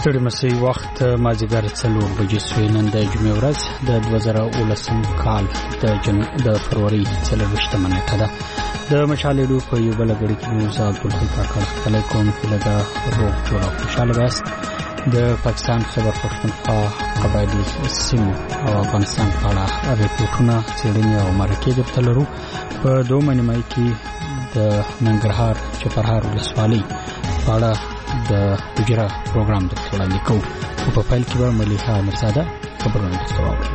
ستړي مسي وخت مازیګر 4 بجې شوې. نن د جمعې ورځ د 2019 کال د فروری 24 نیټه ده. د مشالېدو په یو بل غړي کې موسی عبدالخالق علیکم فلدا روغ جوړ او خوشاله یاست. د پاکستان خبر پښتونخوا قبایلی سیمو او افغانستان په اړه ریپورتونه څېړنې او مرکې درته لرو. په دوه نیمایي کې د ننګرهار چپرهار ولسوالۍ په اړه د وګړه پروګرام د وړاندې کوو. په پیل کې به ملیحه مرزاده خبرونه درته واوري.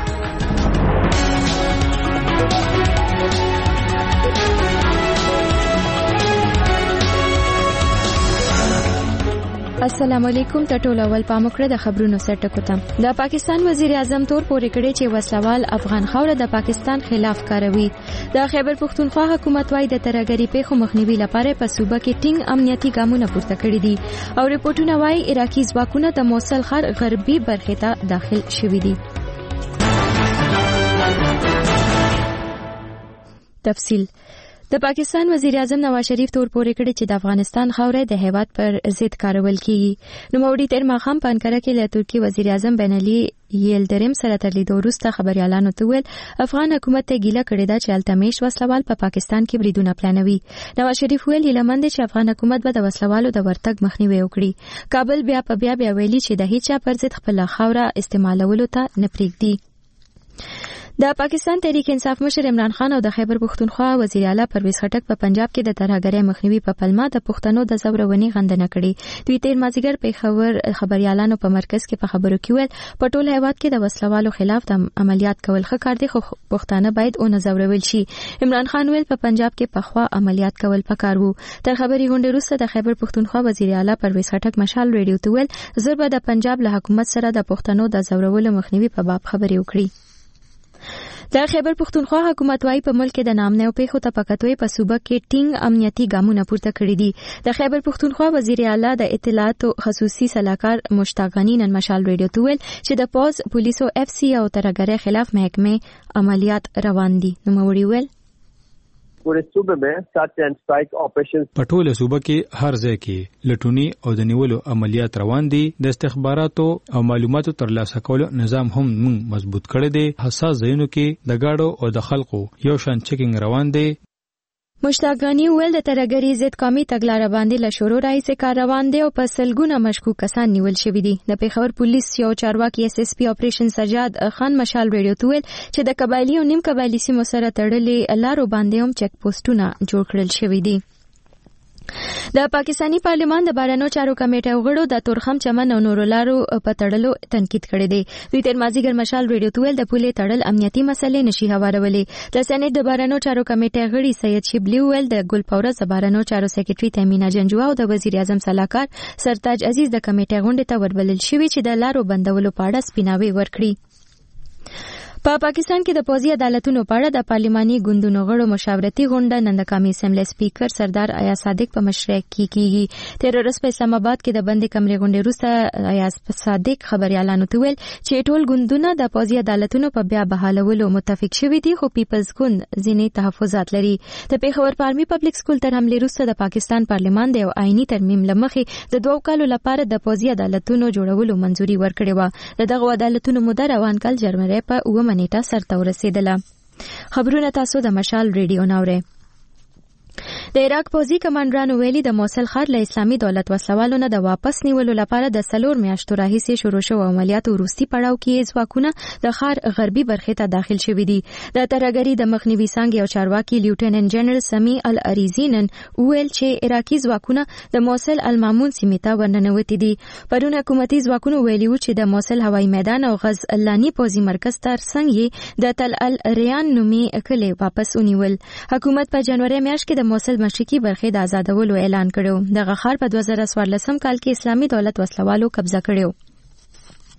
السلام علیکم. ټول اول پاموکړه د خبرونو سرټکو ته. د پاکستان وزیر اعظم تور پورې کړی چې وسلوال افغان خاوره د پاکستان خلاف کاروي. د خیبر پښتونخوا حکومت وايي د ترهګری پیښو مخنیوي لپاره په صوبه کې ټینګ امنیتي ګامونه پورته کړي دي او ریپورتونه وايي عراقي ځواکونه د موصل ښار غربي برخې ته داخل شوي دي. تفصیل. د پاکستان وزیر اعظم نواز شریف تور پورې کړی چې د افغانستان خاوره د هیواد پر ضد کارول کیږي. نوموړي تر ماښام په انکره کې له ترکیه وزیر اعظم بن علي یلدرم سره تر لیدو وروسته خبريالانو ته ویل افغان حکومت ته ګیله کړې ده چې التمیش وسلوال په پاکستان کې بریدونه پلانوي. نواز شریف ویل هیلهمند چې افغان حکومت به د وسلوالو د ورتګ مخنیوي وکړي. کابل بیا ویلي چې د هیڅ چا پر ضد خپل خاوره استعمالولو ته نه پریږدي. د پاکستان تحریک انصاف مشر عمران خان او د خیبر پښتونخوا وزیر اعلی پرویز خټک په پنجاب کې د ترهګری مخنیوي په پلمه د پښتنو د زورونې غندنه کړې. دوی تیر مازیګر په خبريالانو په مرکز کې په خبرو کې ویل په ټول هیواد کې د وسلوالو خلاف د عملیات کول ښه کار دی خو پښتانه باید او نه زورول شي. عمران خان ویل په پنجاب کې پخوا عملیات کول پکار وو. تر خبري غونډې وروسته د خیبر پښتونخوا وزیر اعلی پرویز خټک مشال ریډیو ته ویل زه به د پنجاب له حکومت سره د پښتنو د زورولو مخنیوي په باب خبرې وکړي. د خیبر پښتونخوا حکومت وايي په ملک کې د نامنو پیښو ته پکاتوي په صوبه کې ټینګ امنیتي ګامونه پورته کړی دي. د خیبر پښتونخوا وزیر اعلی د اطلاعات خصوصي سلاکار مشتاق غنی نن مشال ریډیو ته ویل چې د پوز پولیسو اف سی او ترهګری خلاف محکمه عملیات روان دي. نوموړي ویل پورے صوبے میں سرچ اینڈ اسٹرائک آپریشن په ټوله صوبه کې هر ځای کې لټونی او د نیولو عملیات روان دي. د استخباراتو او معلوماتو ترلاسه کولو نظام هم مضبوط کړی دی. حساس ځایونو کې د گاډو او د خلکو یو شان چیکینګ روان دی. مشتاق غنی ویل د ترهګری ضد قومي تګلارې باندې له شروع راځي کار روان دی او په سلګونه مشکوک کسان نیول شوي دي. د پیښور پولیس یو چارواکي اس اس پی اپریشن سجاد خان مشال ریډیو ته ویل چې د قبایلی او نیم قبایلی سیمو سره تړلې لارو باندې هم چک پوسټونه جوړ کړل شوي دي. د پاکستانی پارلمان د بارانو چارو کمیټې غړو د تورخم چمن او نورو لارو په تړلو تنقید کړی دی. دوی تر مازیګر مشال ریډیو ته ویل د پولې تړل امنیتي مسلې نشي هوارولې. د سنټ د بارانو چارو کمیټې غړي سید شبلی ویل د ګلپورز د بارانو چارو سیکریټري تیمینا جنجوا او د وزیر اعظم سلاکار سرتاج عزیز د کمیټې غونډې ته وربلل شوی چې د لارو بندولو په اړه سپیناوي ورکړي. په پاکستان کې د پوځي عدالتونو په اړه د پارلماني ګوندونو غړو مشاورتي غونډه نن د قومي اسمبلی سپیکر سردار ایاز صادق په مشرۍ کې کیږي. تیر ورځ په اسلام آباد کې د بندي کمرې غونډې وروسته ایاز صادق خبريالانو ته ویل چې ټول ګوندونه د پوځي عدالتونو په بیا بحالولو متفق شوي دي خو پیپلز ګوند ځینې تحفظات لري. د پیښور پارمي پبلک سکول تر حملې وروسته د پاکستان پارلمان د یو آئینی ترمیم لمخې د 2 کالو لپاره د پوځي عدالتونو جوړولو منځوري ورکړې و. دغه عدالتونو موده روان کال جنوري په 9 نیټه سرته ورسېدله. خبرونه تاسو د مشال ریډیو ناوړئ. د عراق پوځي کمانډرانو ویلي د موصل ښار له اسلامي دولت وسلوالو نه د واپس نیولو لپاره د 4 میاشتو راهیسې شروع شو عملیاتو وروستي پړاو کې ځواکونه د ښار غربي برخې ته داخل شوي دي. د ترهګری د مخنیوي څانګې او چارواکي لیوټیننټ جنرال سمی العریزی نن ویل چې عراقي ځواکونه د موصل المامون سیمې ته ورننوتي دي. پرون حکومتي ځواکونو ویلي و چې د موصل هوایي میدان او غزلانی پوځي مرکز ترڅنګ یې د تل الریان نومي کلی واپس ونیول. حکومت په جنوري میاشت کې د موصل مشرقي برخې د آزادولو اعلان کړو. دغه ښار په 2014 کال کې اسلامي دولت وسلوالو قبضه کړو.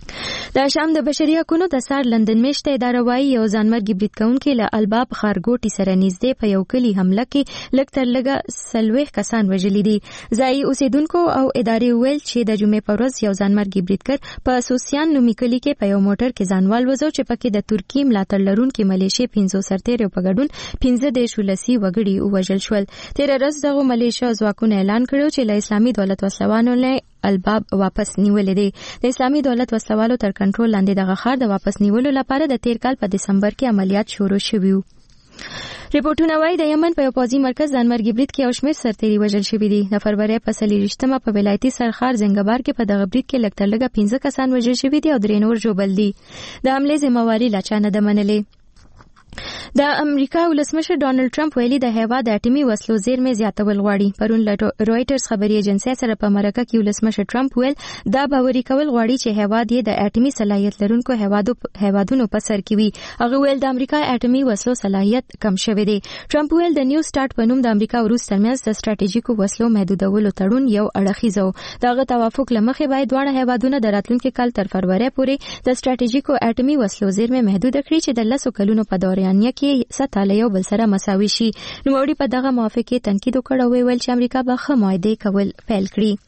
د شام د بشري حقوقو د سار لندن میشته اداره وايي یو ځانمرګي برید کوونکي له الباب خارګوټي سره نږدې په یو کلی حمله کې لږ تر لږه 40 کسان وژلي دي. ځایي اوسیدونکو او ادارې ویل چې د جمعې په ورځ یو ځانمرګي بریدګر په سوسیان نومي کلی کې په یو موټر کې ځانوال وځو چې پکې د ترکی ملاتړ لرونکي ملیشې 500 سرتیرو په ګډون 15 ولسی وګړي وژل شول. تیر ورځ دغه ملیشیا ځواکونو اعلان کړو چې له اسلامي دولت وسلوانو نه الباب واپس نیولې دي. د اسلامي دولت وسلوالو تر کنټرول لاندې دغه ښار د واپس نیولو لپاره د تیر کال په دسمبر کې عملیات شروع شوي وو. ریپورتونه وايي د یمن په یو پوځي مرکز ځانمرګي برید کې یو شمېر سرتیري وژل شوي دي. د فروری په 23 په ولایتي سرخار زنګبار کې په دغه برید کې لږ تر لږه 15 کسان وژل شوي دي او 3 نور ژوبل دي. د حملې ذمہواري لا چا نه ده منلې. د امریکا ولسمشر ډانلډ ټرمپ ویلي د هیواد د اټومي وسلو زیرمې زیاتول غواړي. پرون رويټرز خبري ایجنسی سره په مرکه کې ولسمشر ټرمپ ویل دا باوري کول غواړي چې هیواد یې د اټومي صلاحیت لرونکو هیوادونو په سر کې وي. هغه ویل د امریکا اټومي وسلو صلاحیت کم شوی دی. ټرمپ ویل د نیو سٹارټ په نوم د امریکا او روس ترمنځ د ستراتیژیکو وسلو محدودولو تړون یو اړخیز و. دغه توافق لمخې باید دواړه هیوادونه د راتلونکي کال تر فروری پورې د ستراتیژیکو اټومي وسلو زیرمې محدود کړي چې د 10 کلونو په دوران کې سطح یو بل سره مساوي شي. نوموړي په دغه موافقه تنقید وکړ او ویل چې امریکا به ښه معاهده کول پیل کړي.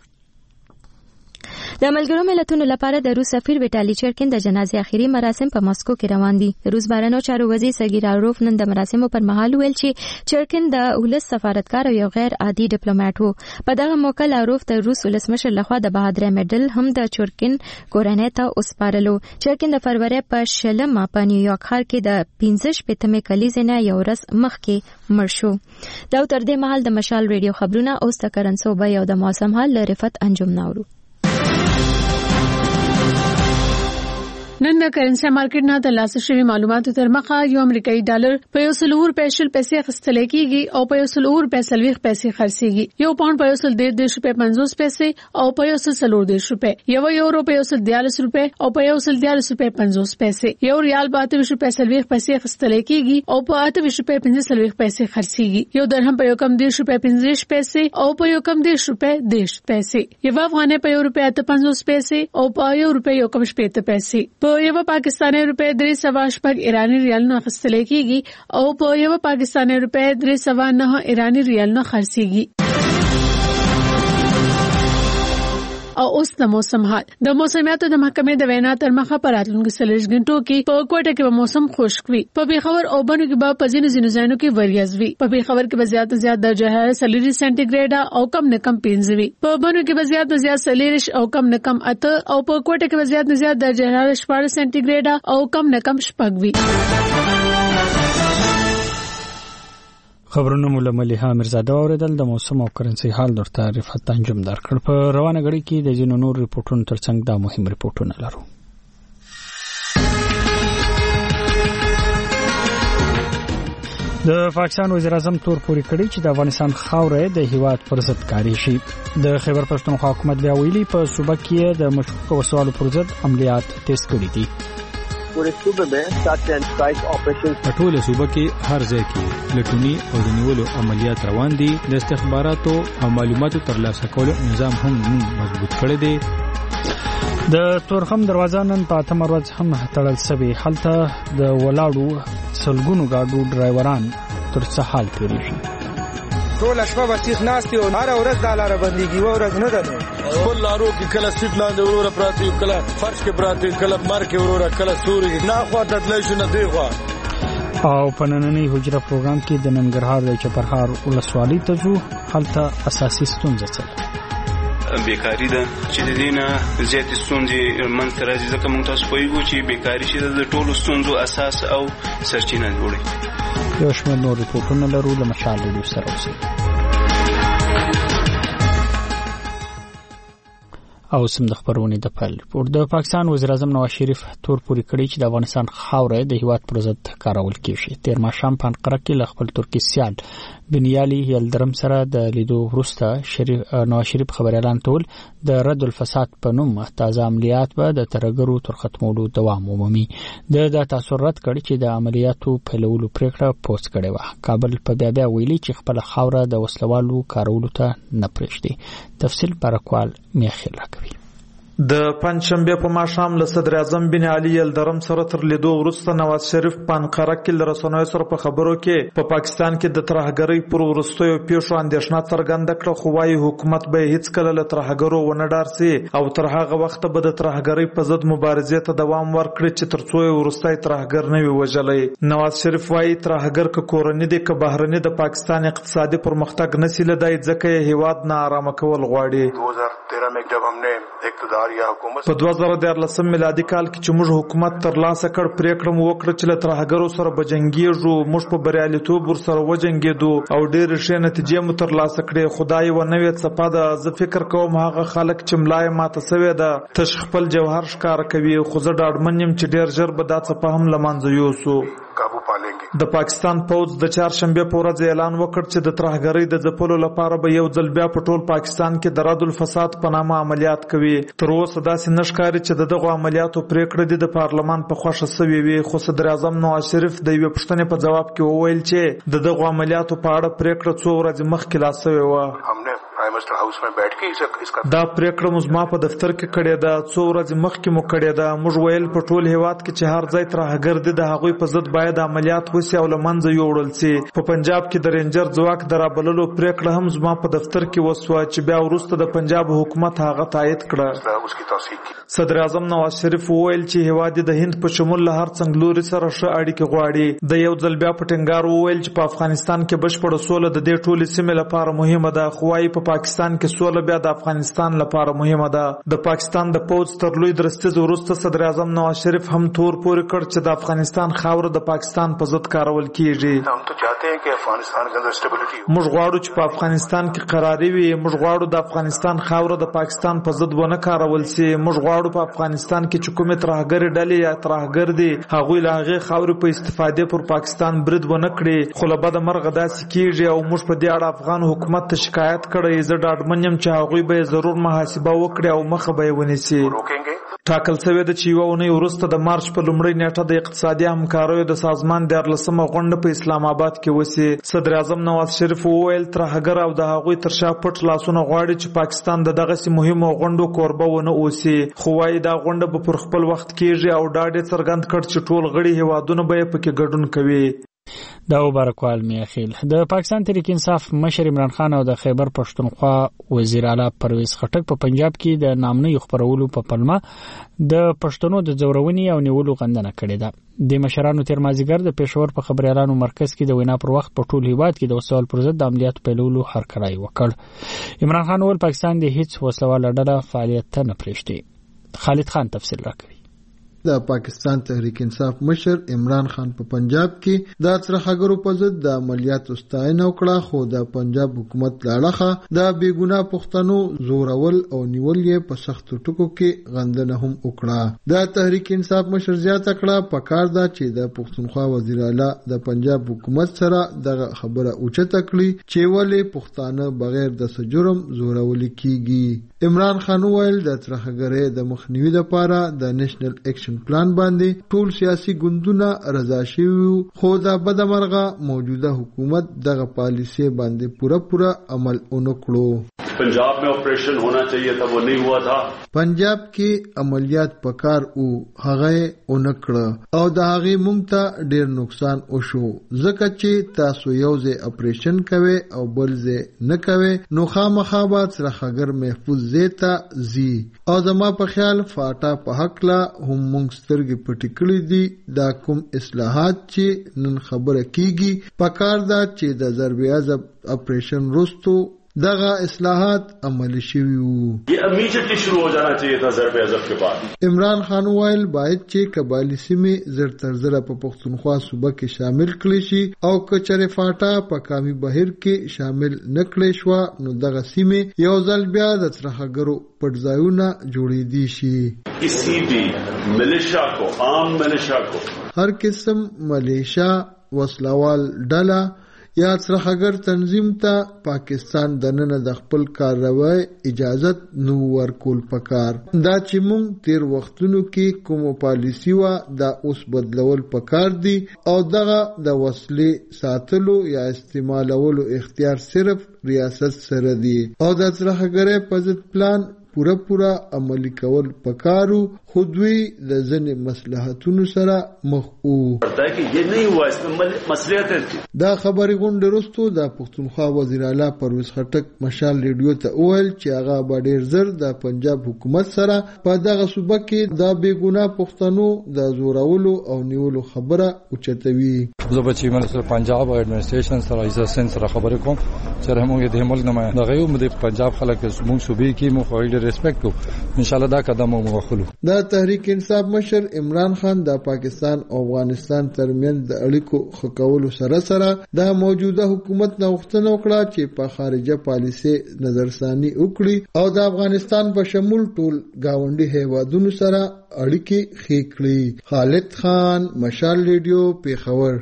د ملګرو ملتونو لپاره د روس سفیر ویټالي چرکین د جنازې اخیری مراسم په ماسکو کې روان دي. د روس بهرنیو چارو وزیر سرګي لاروف نن د مراسمو پر مهال ویل چې چرکین د ولس سفارتکار او یو غیر عادي ډیپلوماټ وو. په دغه موقع لاروف د روس ولسمشر لخوا د بهادرۍ میډل هم د چرکین کورنۍ ته وسپارلو. چرکین د فروری په 20 په نیویارک ښار کې د 15 کلیزې نه یو ورځ مخکې مړ شو. دا تر دې مهال د مشال ریډیو خبرونه اوس د کرنسوبه او د موسم حال له رفت انجم ناورو. نن د کرنسي مارکیټ نه د لاسه شوی معلوماتو تر مخه یو امریکایي ډالر په 100 پیسې اخیستل کېږي او په 100 پیسې خرڅيږي. یو پاوند په 1.50 پیسې او په 140 روپے. یو یورو په 140 روپے او په 140 پیسې. یو ریال په 28 پیسې اخیستل کېږي او په 28 پیسې خرڅيږي. یو درهم په 1.50 پیسې او په 1.10 پیسې. یو افغانۍ په 1.50 پیسې او په 1.50 پیسې. یو پاکستانی روپے 3.8 ایرانی ریال نه اخیستل کېږي او په یو پاکستانی روپے 3.9 ایرانی ریال نه خرڅيږي. او اوس د موسم حال. د موسمیاتو د محکمې د وینا تر مخه په راتلونکو 40 غنټو کې په کوټه کې به موسم خشک وي. په پیښور او بنو کې به په ځینو ځایونو کې وریځ وي. په پیښور کې به زیات درجه حرارت 40 سانتي ګریډ او کم نه کم 15 وي. په بنو کې به زیات 40 او کم نه کم 8 او په کوټه کې به زیات درجه حرارت 14 سانتي ګریډ او کم نه کم 6 وي. خبرونه مولا مليحه مرزاده اوریدل. د موسم او کرنسي حال درته رفعت انجم درکړ. په روانه غړي کې د جنو نور ریپورتونو ترڅنګ دا مهم ریپورتونه لرو. د پاکستان وزیر اعظم تور پوري کړی چې د افغانستان خاورې د هیواد پر ضد کاری شي. د خیبر پښتونخوا حکومت بیا ویلي په صوبه کې د مشکوک وسوالو پر ضد عملیات تیز کړي دي. पूरे सूबे में सर्च एंड स्ट्राइक ऑपरेशन ټول صوبه کې هر ځای کې لټونی او د نیولو عملیات روان دي. د استخباراتو او معلوماتو ترلاسه کولو نظام هم مضبوط کړی دی. د تورخم دروازه نن په 8 ورځ هم تړل شوی. هلته د ولاړو سلګونو گاډو ډرایوران تر څه حال تیریږي. ټول شپه بسیخ ناشتي او هر ورځ د لار بنديږي و ورځ نه ده. خپل لارو کې کله سیټ لاندې وروره پراته یو، کله فرش کې پراته، کله مار کې وروره، کله سوري نه خو تدلای شو نه دی خو. او په نننۍ حجره پروګرام کې د ننګرهار د چپرهار ولسوالۍ ته ځو. هلته اساسي ستونزه څه بیکاری ده چې د دینه زیات ستونزې منځ ته راځي. ځکه موږ تاسو پوهیږو چې بیکاری چې د ټولو ستونزو اساس او سرچینه جوړي. یو شمېر نور ریپورتونه لرو. له مشال ریډیو سره اوسئ. او سم د خبرونه د پیل ریپورت. د پاکستان وزیر اعظم نواز شریف تور پوري کړی چې د افغانستان خاورې د هیواد پر ضد کارول کیږي. تیر ماښام په انقره کې ل خپل ترکی سیال بنیالي یلدرم سره د لیدو وروسته نواز شریف خبر اعلان کول د رد الفساد په نوم تازه عملیات به د ترګرو تر ختمولو دوام ومومي. د تاثیر رد کړی چې د عملیاتو پیلولو پریکړه پوسټ کړې و. کابل په بیا ویلي چې خپل خاوره د وسلوالو کارولو ته نه پرېږدي. تفصیل برکوال میخیل راکوي. د پنځشنبه په ماښام له صدر اعظم بن علي الدرم سره تر لیدو وروسته نواز شریف په انقره کې له رسنیو سره په خبرو کې په پاکستان کې د ترهګرۍ پر وروستیو پیښو اندېښنه څرګنده کړه، خو وايي حکومت به هیڅکله له ترهګرو ونه ډارسي او تر هغه وخته به د ترهګرۍ په ضد مبارزې ته دوام ورکړي چې تر څو یې وروستی ترهګر نه وي وژلی. نواز شریف وايي ترهګر که کورني دي که بهرني د پاکستان اقتصادي پرمختګ نشي لیدای، ځکه یې هیواد ناارامه کول غواړي. 2013 में जब हमने اقتدار په 2014 میلادي کال کې چې موږ حکومت ترلاسه کړ، پریکړه مو وکړه چې له ترهګرو سره به جنګېږو. موږ په بریالیتوب ورسره وجنګېدو او ډېرې ښې نتیجې مو ترلاسه کړې. خدای یوه نوې څپه ده. زه فکر کوم هغه خلک چې ملا یې ماته سوې ده تش خپل جوهر ښکاره کوي، خو زه ډاډمن یم چې ډېر ژر به دا څپه هم له منځه یوسو. د پاکستان پوځ د چهارشنبه په ورځ اعلان وکړ چې د ترهګرۍ د ځپلو لپاره به یو ځل بیا په ټول پاکستان کې د رد الفساد په نامه عملیات کوي. تر اوسه داسې نه ښکاري چې د دغو عملیاتو پریکړه د پارلمان په خوښه سوې وي، خو صدر اعظم نواز شریف د یوې پوښتنې په ځواب کې وویل چې د دغو عملیاتو په اړه پریکړه څو ورځې مخکې لا سوې وه. دا پریکړه مو زما په دفتر کې کړې ده، څو ورځې مخکې مو کړې ده. موږ ویل په ټول هیواد کې چې هر ځای ترهګر دي د هغوی په ضد باید عملیات وسي او له منځه یوړل سي. په پنجاب کې د رینجر ځواک د رابللو پریکړه هم زما په دفتر کې وسوه چې بیا وروسته د پنجاب حکومت هغه تایید کړه. صدر اعظم نواز شریف وویل چې هیواد د هند په شمول له هر څنګلوري سره ښه اړیکې غواړي. د یو ځل بیا په ټینګار وویل چې په افغانستان کې بشپړه سوله د دې ټولې سیمې لپاره مهمه ده، خو وايي په پاکستان کې سوله بیا د افغانستان لپاره مهمه ده. د پاکستان د پوځ تر لوی درستیز وروسته صدر اعظم نواز شریف هم تور پورې کړ چې د افغانستان خاوره د پاکستان په ضد کارول کیږي. موږ غواړو چې په افغانستان کې قراري وي. موږ غواړو د افغانستان خاوره د پاکستان په ضد ونه کارول سي. موږ غواړو په افغانستان کې چې کومې ترهګرې ډلې یا ترهګر دي هغوی له هغې خاورې په استفادې پر پاکستان برید ونه کړي. خو له بده مرغه داسې کیږي او موږ په دې اړه افغان حکومت ته شکایت کړی. زه ډاډمن یم چې هغوی به ضرور محاسبه وکړي او مخه به یې ونیسي. ټاکل شوې ده چې یوه اونۍ وروسته د مارچ په لومړۍ نیټه د اقتصادي همکاریو د سازمان 14مه غونډه په اسلام آباد کې وسي. صدر اعظم نواز شریف وویل ترهګر او د هغوی تر شا پټ لاسونه غواړي چې پاکستان د دغسې مهمو غونډو کوربه ونه اوسي، خو وايي دا غونډه به پر خپل وخت کیږي او ډاډ یې څرګند کړ چې ټول غړي هیوادونه به یې پکې ګډون کوي. دا مبارکوال میاخیل. د پاکستان تحریک انصاف مشر عمران خان او د خیبر پښتونخوا وزیر اعلی پرویز خټک په پنجاب کې د نامنۍ خبرولو په پلمه د پښتنو د زورونې او نیولو غندنه کړې ده. د مشرانو تیر مازیګر د پېښور په خبريالانو مرکز کې د وینا پر وخت په ټول هیواد کې د وسوال پر ضد د عملیات پیلولو هرکړای وکړ. عمران خان ول پاکستان د هیڅ وسلواله ډله فعالیت نه پرېږدي. خالد خان تفصیل راکوي. د پاکستان تحریک انصاف مشر عمران خان په پنجاب کې د ترهګرو په ضد د عملیاتو ستاینه وکړه، خو د پنجاب حکومت لاړه د بیګناه پښتنو زورول او نیول یې په سختو ټکو کې غندنه هم وکړه. د تحریک انصاف مشر زیاته کړه پکار ده چې د پښتونخوا وزیر اعلی د پنجاب حکومت سره دغه خبره اوچته کړي چې ولې پښتانه بغیر د جرم زورول کیږي. عمران خان ویل د ترهګرۍ د مخنیوي لپاره د نېشنل اکشن پلان باندې ټول سیاسي ګوندونه رضا شوي، خو د بدمرغه موجوده حکومت دغه پالیسي باندې پورا عمل ونکړو. पंजाब में ऑपरेशन होना चाहिए था वो नहीं हुआ था. پنجاب کې عملیات پکار او هغه اونکړه او د هغه مونږ ته ډیر نقصان وشو، ځکه چې تاسو یو ځای اپریشن کوي او بل ځای نه کوي نو خامخا به ترهګر محفوظ زیته زی. او زما په خیال فاټا په حق لا هم مونږ سترګې پټې کړې دي. دا کوم اصلاحات چې نن خبره کیږي پکار ده چې د ضرب عضب اپریشن رستو دغه اصلاحات عملی شوي وو. یہ امیجیٹلی شروع ہو جانا چاہیے تھا ضرب عضب کے بعد. عمران خان ویل باید چې قبایلی سیمې زر تر زره په پښتونخوا صوبه کې شامل کړي شي او کچره فاټا په کامي بهیر کې شامل نکړي شو نو دغه سیمې یو ځل بیا د ترهګرو پټځایونه جوړېدي شي. کسی بھی ملیشیا کو عام ملیشیا کو هر قسم ملیشیا وسلوال ډله یا ترهګر تنظیم ته پاکستان دننه د خپل کاروای اجازت نو ورکول پکار. دا چې مونږ تیر وختونو کې کوم پالیسی وا دا اوس بدلول پکار دي او دغه د وسلې ساتلو یا استعمالولو اختیار صرف ریاست سره دی او د ترهګرۍ په ضد پلان پوره عملی کول پکارو، خو دوی د ځینې مصلحتونو سره مخ وو. دا خبرې غونډې وروسته د پښتونخوا وزیر اعلی پرویز خټک مشال ریډیو ته وویل چې هغه به ډېر ژر د پنجاب حکومت سره په دغه صوبه کې د بېګناه پښتنو د زورولو او نیولو خبره اوچتوي. زه به چې منسټر پنجاب او ایڈمنسټریشن سره عزت سین سره خبرې کوم چې موږ د ملک نماینده غو د پنجاب خلک موږ صوبې کې موږ خوري ریسپیکټ کوو. ان شاء الله دا قدم موږ واخلو. د تحریک انصاف مشر عمران خان د پاکستان او افغانستان ترمنځ د اړیکو ښه کولو سره د موجوده حکومت نه غوښتنه وکړه چې په خارجه پالیسي نظرثاني وکړي او د افغانستان په شمول ټول گاونډي هیوادونو سره اړیکې ښې کړي. خالد خان، مشال ریډیو، پیښور.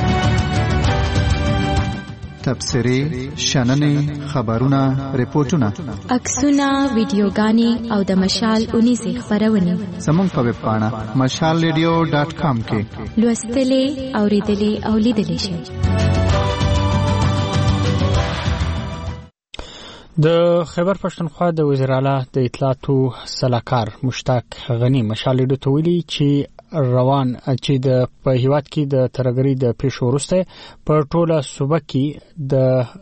تبصرې، شننې، خبرونه، ریپورتونه، عکسونه، ویډیوګانې او د مشال 19 خبرونه زموږ په ویب پاڼه mashalradio.com کې لوستلې، اوریدلې او لیدلې شئ. د خیبر پښتونخوا د وزیر اعلی د اطلاعاتو سلاکار مشتاق غنی مشال ریډیو ته ویلي چې روان چې د په هیواد کې د ترګری د پیښو وروسته په ټوله صوبه کې د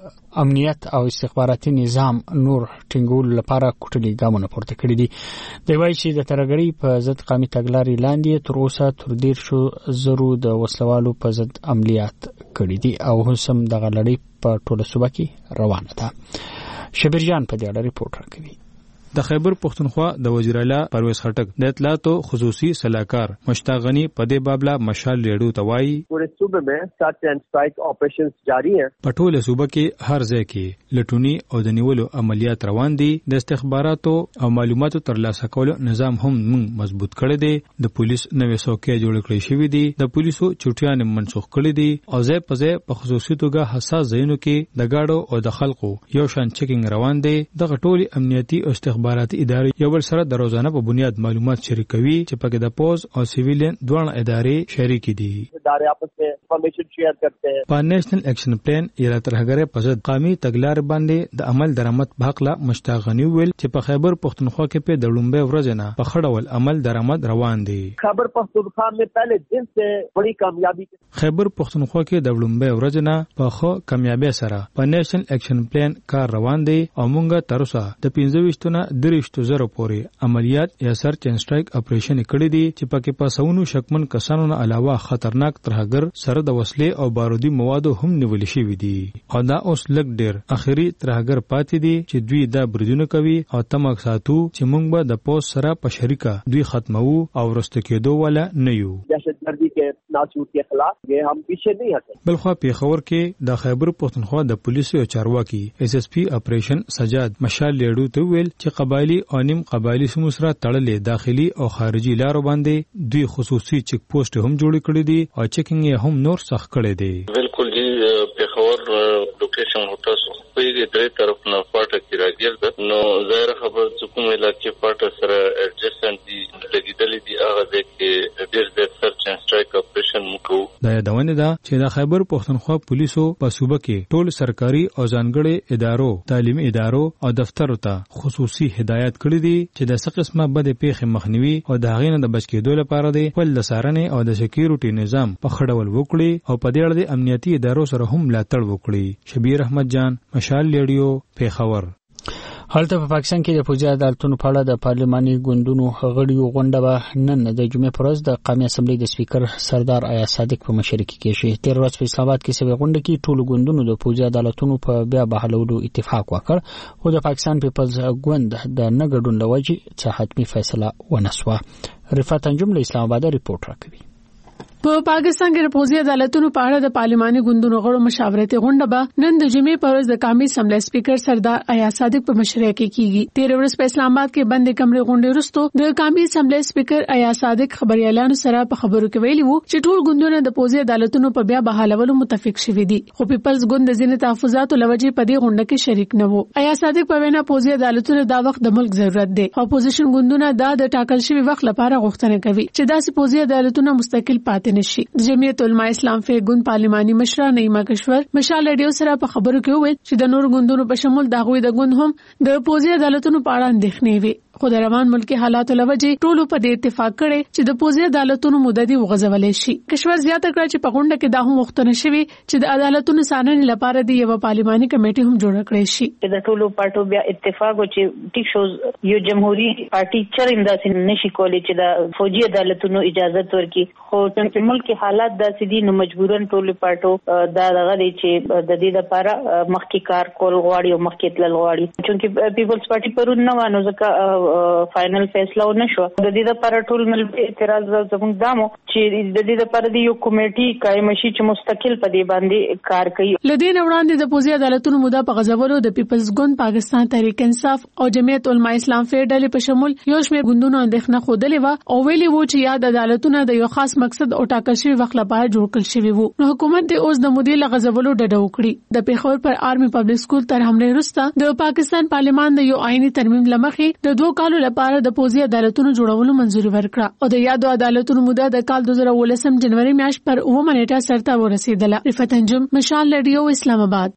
امنیت او استخباراتي نظام نور ټینګول لپاره کوټلي ګامونه پورته کړی دي. د وایي چې د ترګری په ضد قومي تګلارې لاندې تر اوسه تر 10,000 د وسلوالو په ضد عملیات کړی دي او هم د غلړې په ټوله صوبه کې روانه ده. شبیر جان په دې اړه ریپورت راکوي. د خیبر پښتونخوا د وزیر اعلی پرویز خټک د اطلاعاتو خصوصي سلاکار مشتاق غنی په دې بابلا مشال ریډیو ته وایي پورے صوبے میں سرچ اینڈ اسٹرائک آپریشنز جاری ہیں. په ټوله صوبه کې هر ځای کې لټونی او د نیولو عملیات روان دي. د استخباراتو او معلوماتو ترلاسه کولو نظام هم مضبوط کړی دی. د پولیس نوې څوکۍ جوړ کړې شوې دي. د پولیسو چوټیان منسوخ کړي دي او ځای په ځای په خصوصي توګه حساس ځایونو کې د گاډو او د خلکو یو شان چیکینګ روان دي. د ټولي امنیتي او استخباراتي ادارې یو بل سره د روزانه په بنیاد معلومات شریکوي چې پکې د پوز او سیویلین دوه ادارې شریک دي. ادارې आपस में انفارمیشن شیئر کرتے ہیں. په نېشنل اکشن پلان یا ترهګره په ضد قومي تګلار باندې د عمل درآمد په حق لا مشتاق غنی ویل چې په خیبر پښتونخوا کې په دړومبه ورځ نه په خړول عمل درآمد روان دي. خیبر پښتونخوا में पहले दिन से बड़ी कामयाबी خیبر پښتونخوا کې دړومبه ورځ نه په خو کامیابی سره په نېشنل اکشن پلان کار روان دي او مونږ تر اوسه د 25 نه 30,000 پورې عملیات یا سرچ اینڈ اسټرایک اپریشن کړی دي چې پکې په سونو شکمن کسانو نه علاوه خطرناک ترهګر سره د وسلې او بارودي موادو هم نیول شوی دي او دا اوس لګ ډیر اخري ترهګر پاتې دي چې دوی دا بریدونه کوي او تمک ساتو چې موږ به د پوس سره په شریکه دوی ختمو او ورسته کېدو ولا نه یو. دهشتګردي کې ناسور के خلاف ये हम पीछे नहीं हटे. بلخوا پیښور کې د خیبر پښتونخوا د پولیسو او چارواکي SSP اپریشن سجاد مشال لیډو ته ویل چې قبایلی او نیم قبایلی سمو سره تړلې داخلي او خارجي لارو باندې دوی خصوصي چک پوسټ هم جوړ کړی دي او چیکینګ یې هم نور سخت کړی دی. بالکل جی پیښور لوکیشن هوټل په دې درې طرف نه پټه کې راګیر ده نو ظاهر خبر کوم علاقې پټه سره ایڈجسټنټ دي لګیدلې دي هغه د ډېر د سرچ اینڈ اسټرایک اپریشن وکړو. دا یادونه ده چې د خیبر پښتونخوا پولیسو په صوبه کې ټول سرکاري او ځانګړي ادارو تعلیمي ادارو او دفترو ته خصوصي هدایت کړی دي چې د څه قسمه بد پیښې مخنیوي او د هغې نه د بچ کېدو لپاره دی ول د سارنې او د سکیورټي نظام په خړول وکړي او په دې اړه د امنیتي ادارو سره هم ملاتړ وکړي. شبیر احمد جان مشال لیډیو پیښور. هلته په پاکستان کې د فوجي عدالتونو په اړه د پارلماني ګوندونو غړیو غونډه به نن د جمعې پر ورځ د قومي اسمبلی د سپیکر سردار آیا صادق په مشرۍ کې کېږي. تیر ورځ په اسلام آباد کې سوي غونډه کې ټول ګوندونو د فوجي عدالتونو په بیا بحالولو اتفاق وکړ خو د پاکستان پیپلز ګوند د نه ګډون لوجې څه حتمي فیصله ونسوه. رفعت انجم له اسلام آباد ریپورت راکوي. په پاکستان کې د فوجي عدالتونو په اړه د پارلماني ګوندونو غړو مشاورتي غونډه به نن د جمعې په ورځ د قومي اسمبلی سپیکر سردار آیا صادق په مشرۍ کې کیږي. تیر ورځ په اسلام آباد کې بندې کمرې غونډې وروسته د قومي اسمبلی سپیکر آیا صادق خبريالانو سره په خبرو کې ویلي وو چې ټول ګوندونه د فوجي عدالتونو په بیا بحالولو متفق شوي دي خو پیپلز ګوند د ځینې تحفظاتو لوجې په دې غونډه کې شریک نه وو. آیا صادق په وینا فوجي عدالتونو دا وخت د ملک ضرورت دی. اپوزیشن ګوندونه دا د ټاکل شوی وخت لپاره غوښتنه کوي چې داسې فوجي عدالتونه مستقل پاتې پاتې نشي. د جمعیت علماء اسلام فی ګوند پارلماني مشره نعیمه کشور مشال ریډیو سره په خبرو کې وویل چې د نور ګوندونو په شمول د هغوی د ګوند هم د پوځي عدالتونو په اړه اندېښنې وي. خو د روان ملکی حالاتو لوجې ټولو په دې اتفاق کړي چې د پوځي عدالتونو مددي وغځولې شي. کشور زیاته کړه چې په غونډه کې دا هم وختونه شوي چې د عدالتونو څارنې لپاره د یو پارلماني کمیټه هم جوړ کړې شي. د ټولو پارټو بیا اتفاق و چې ټیک شو یو جمهوریت پارټي چرنده سن نشي کولی چې د فوجي عدالتونو اجازه ورکړي. خو چې ملکی حالات داسې دي نو مجبورن ټولو پارټو دا دغه دي چې د دې لپاره مخکې کار کول غواړي او مخکې تلل غواړي. چې پیپلز پارټي پرون نه وانه ځکه فائنل فیصله ونشو. د دې لپاره ټول ملي اعتراض زموږ دامو چې د دې لپاره د یو کمیټي قائم شي چې مستقل په دې باندې کار کوي. لدین وړاندې د پوځي عدالتونو موده په غځولو د پیپلز ګوند، پاکستان تحریک انصاف او جمعیت علماء اسلام فی ډلې په شمول یو شمېر ګوندونو اندېښنه خوده و او ویلي وو چې یاد عدالتونه د یو خاص مقصد او ټاکل شوی وخت لپاره جوړ کړل شوی وو. نو حکومت د اوس د مودې لغځولو ډډه وکړي. د پیښور پر آرمي پبلک سکول تر حمله وروسته د پاکستان پارلمان د یو آئینی ترمیم لمخې د 2 کالو لپاره د پوځي عدالتونو جوړولو منځوري ورکړه او د یادو عدالتونو موده د کال 2019 جنوري میاشت پر 9 نیټه سرته ورسیدله. رفعت انجم، مشال ریډیو، اسلام آباد.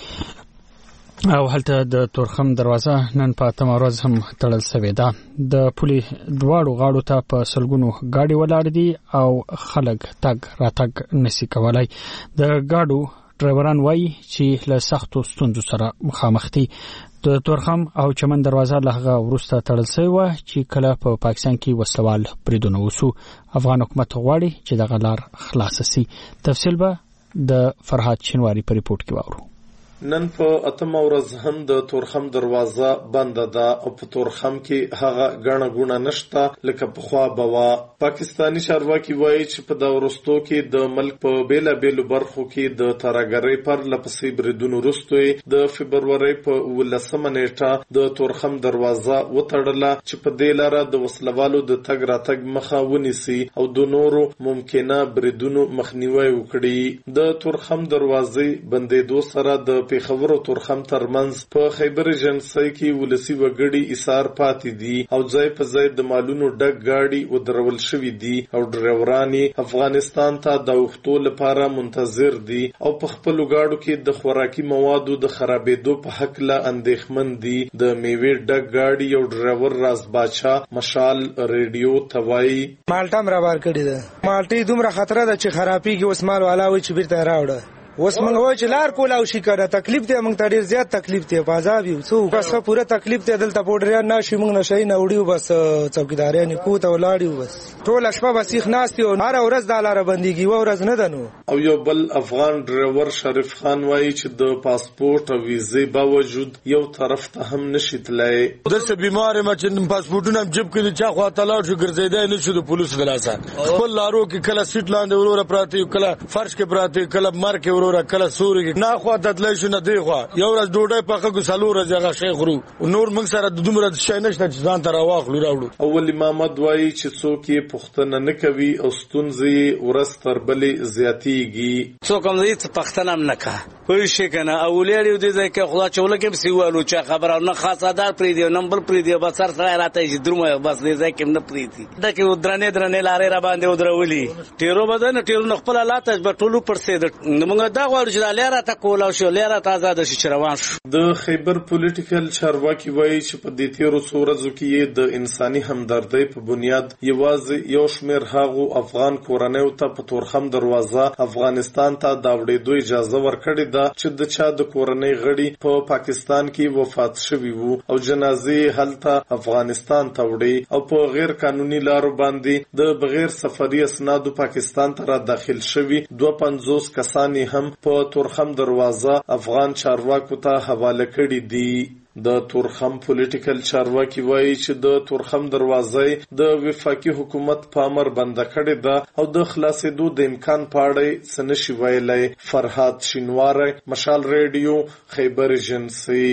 او هلته د تورخم دروازه نن په اتمه ورځ هم تړل شوې ده. د پولې دواړو غاړو ته په سلګونو گاډي ولاړ دي او خلک تګ راتګ نشي کولای. د گاډو ډرایوران وایي چې له سختو ستونزو سره مخامخ دي. د تورخم او چمن دروازه لهغه ورسته تړل شوی و چې کله په پاکستان کې وسوال بریدونه وسو. افغان حکومت غواړي چې د غلار خلاص شي. تفصیل به د فرهاد شینواری په ریپورت کې واورو. نن په اتمه ورځ هم د تورخم دروازه بنده ده او په تورخم کې هغه غاڼه غونه نشته لکه په خوا بوا. پاکستانی چارواکي وایي چې په دا ورستو کې د ملک په بیلا بیلو برخو کې د ترګری پر لپسې بریدونو وروسته د فبرवरी په 19 نیټه د تورخم دروازه وتړله چې په دې لاره د وسلوالو د تګ راتګ مخه ونیسي او د نورو ممکنه بریدونو مخنیوي وکړي. د تورخم دروازې بندېدو سره د پیښور او تورخم ترمنځ په خیبر ایجنسی کې ولسی وګړي ایثار پاتې دي او ځای په ځای د مالونو ډک گاډي ودرول شوې دي او ډرایوران افغانستان ته د وختو لپاره منتظر دي او په خپل گاډو کې د خوراکي موادو د خرابېدو په حق لا اندېښمن دي. د میوې ډک گاډي او ډرایور راز باچا مشال ریډیو توای مالټا مرابار کړی ده. مالټي دومره خطر ده چې خرابېږي. اوس مال والا وي چې بیرته راوړه. اوس موږ وای چې لار کولاو شي کړه. تکلیف دی موږ ته ډیر زیات تکلیف دی. بازار یو څو بس پوره تکلیف دی. دلته پوډریان ناشي موږ نشي نه وړیو. بس څوکیداران کو ته ولاړیو. بس ټول شپه بسیخ ناستي او هر ورځ د لار بنديږي و ورځ نه دنو. او یو بل افغان ډرایور شریف خان وایي چې د پاسپورت او ویزې باوجود یو طرف ته هم نشي تلای. دسه بیمار ما چې پاسپورتونه جيب کې چا خوا تلاړ شو ګرځیدای نه شو د پولیسو دلاسه. خپل لارو کې کله سیټ لاندې وروره پراته کله فرش کې پراته کله مر کې وروره کله سوري نه خو دتلای شو نه دی خو یو ورځ ډوډۍ پخه کو سالو ورځ هغه شیخ رو نور موږ سره د دومره شي نشته چې ځان تر واخلو راوړو. اول امامت وایي چې څوک یې پښتنه نه کوي او ستونزې ورستر بلې زیاتېږي. څوک هم دې پښتنه نه کا کوئی شي کنه اولې دې ځکه خدا چوله کې سیوالو چې خبره نه خاصادار پری دی نمبر پری دی بس سر سره راته چې درومه بس دې ځکه نه پری دی دا کې درنه لارې را باندې ودرولي ټیرو بدن ټیرو خپل لاته په ټولو پرسه موږ دا غواړو چې لاره تا کولاو شو لاره تا آزاد شي روان شو. د خیبر پولیټیکل چارواکي وایي چې په دې تیرو څو ورځو کې د انساني همدردۍ په بنیاد یوازې یو شمېر هغو افغان کورنیو ته په تورخم دروازه افغانستان ته د وړېدو اجازه ورکړې ده چې د چا د کورنۍ غړي په پاکستان کې وفات شوي وو او جنازې هلته افغانستان ته وړي او په غیر قانوني لارو باندې د بغیر سفري اسنادو پاکستان ته را داخل شوي 250 کسان هم په تورخم دروازه افغان چارواکو ته حواله کړي دي. د تورخم پولیټیکل چارواکي وایي چې د تورخم دروازه د وفاقي حکومت په امر بنده کړې ده او د خلاصېدو د امکان په اړه څه نشي ویلی. فرهاد شینواری، مشال ریډیو، خیبر ایجنسي.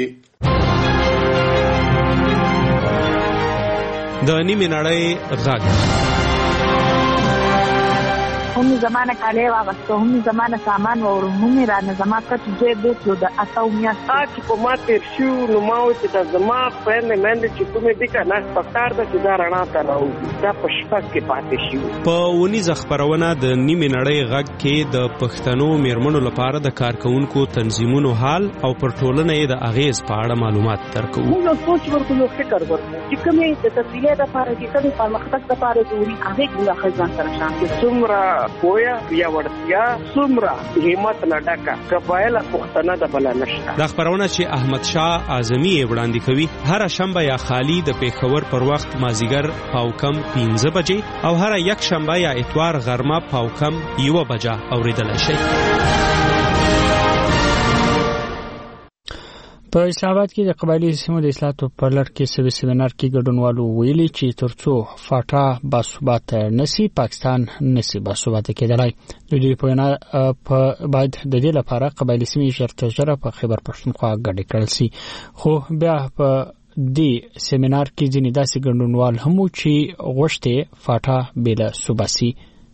د نیمې نړۍ غږ هم زمانه کاله واغسته هم زمانه سامان ور هم رانه زما کټ دوی بوتلو د اتاو میاشت چې په ما تیر شو نو ما چې د زما په مند چې کومې دي کنه پکار د چې دا رڼا ته راوځي دا په شپږ کې پاتې شي. په ونیزه خبرونه د نیمه نړۍ غږ کې د پښتنو میرمنو لپاره د کارکونکو تنظیمونو حال او پر ټولنه یې د اغیز په اړه معلومات درکو. موږ سوچ ورکو یو فکر ورکو چې کومې د تفصیلي لپاره چې کومې پرمختګ لپاره ضروري هغه د خزان سره شان کې څومره پویا یا ورتیا څومره همت لډاکا قبایل پښتنه د بل نشته. د خبرونه چې احمد شاه اعظمي وړاندې کوي هر شنبه یا خالی د پیښور پر وخت مازیګر پاوکم 15 بجې او هر یک شنبه یا اتوار غرمه پاوکم 1 بجه اوریدل شي. په اسلام آباد کې د قبایلی سیمو د اصلاحاتو په لړ کې سوي سیمینار کې ګډونوالو ویلي چې ترڅو فاټا باثبات نسی پاکستان نسی باثبات کېدلای. د دې په وینا په بعد د دې لپاره قبایلی سیمې شرطه په خیبر پښتونخوا ګډې کړل سي. خو بیا په دې سیمینار کې ځینې داسې ګډونوال هم چې غوښته فاټا بلا صوباسي.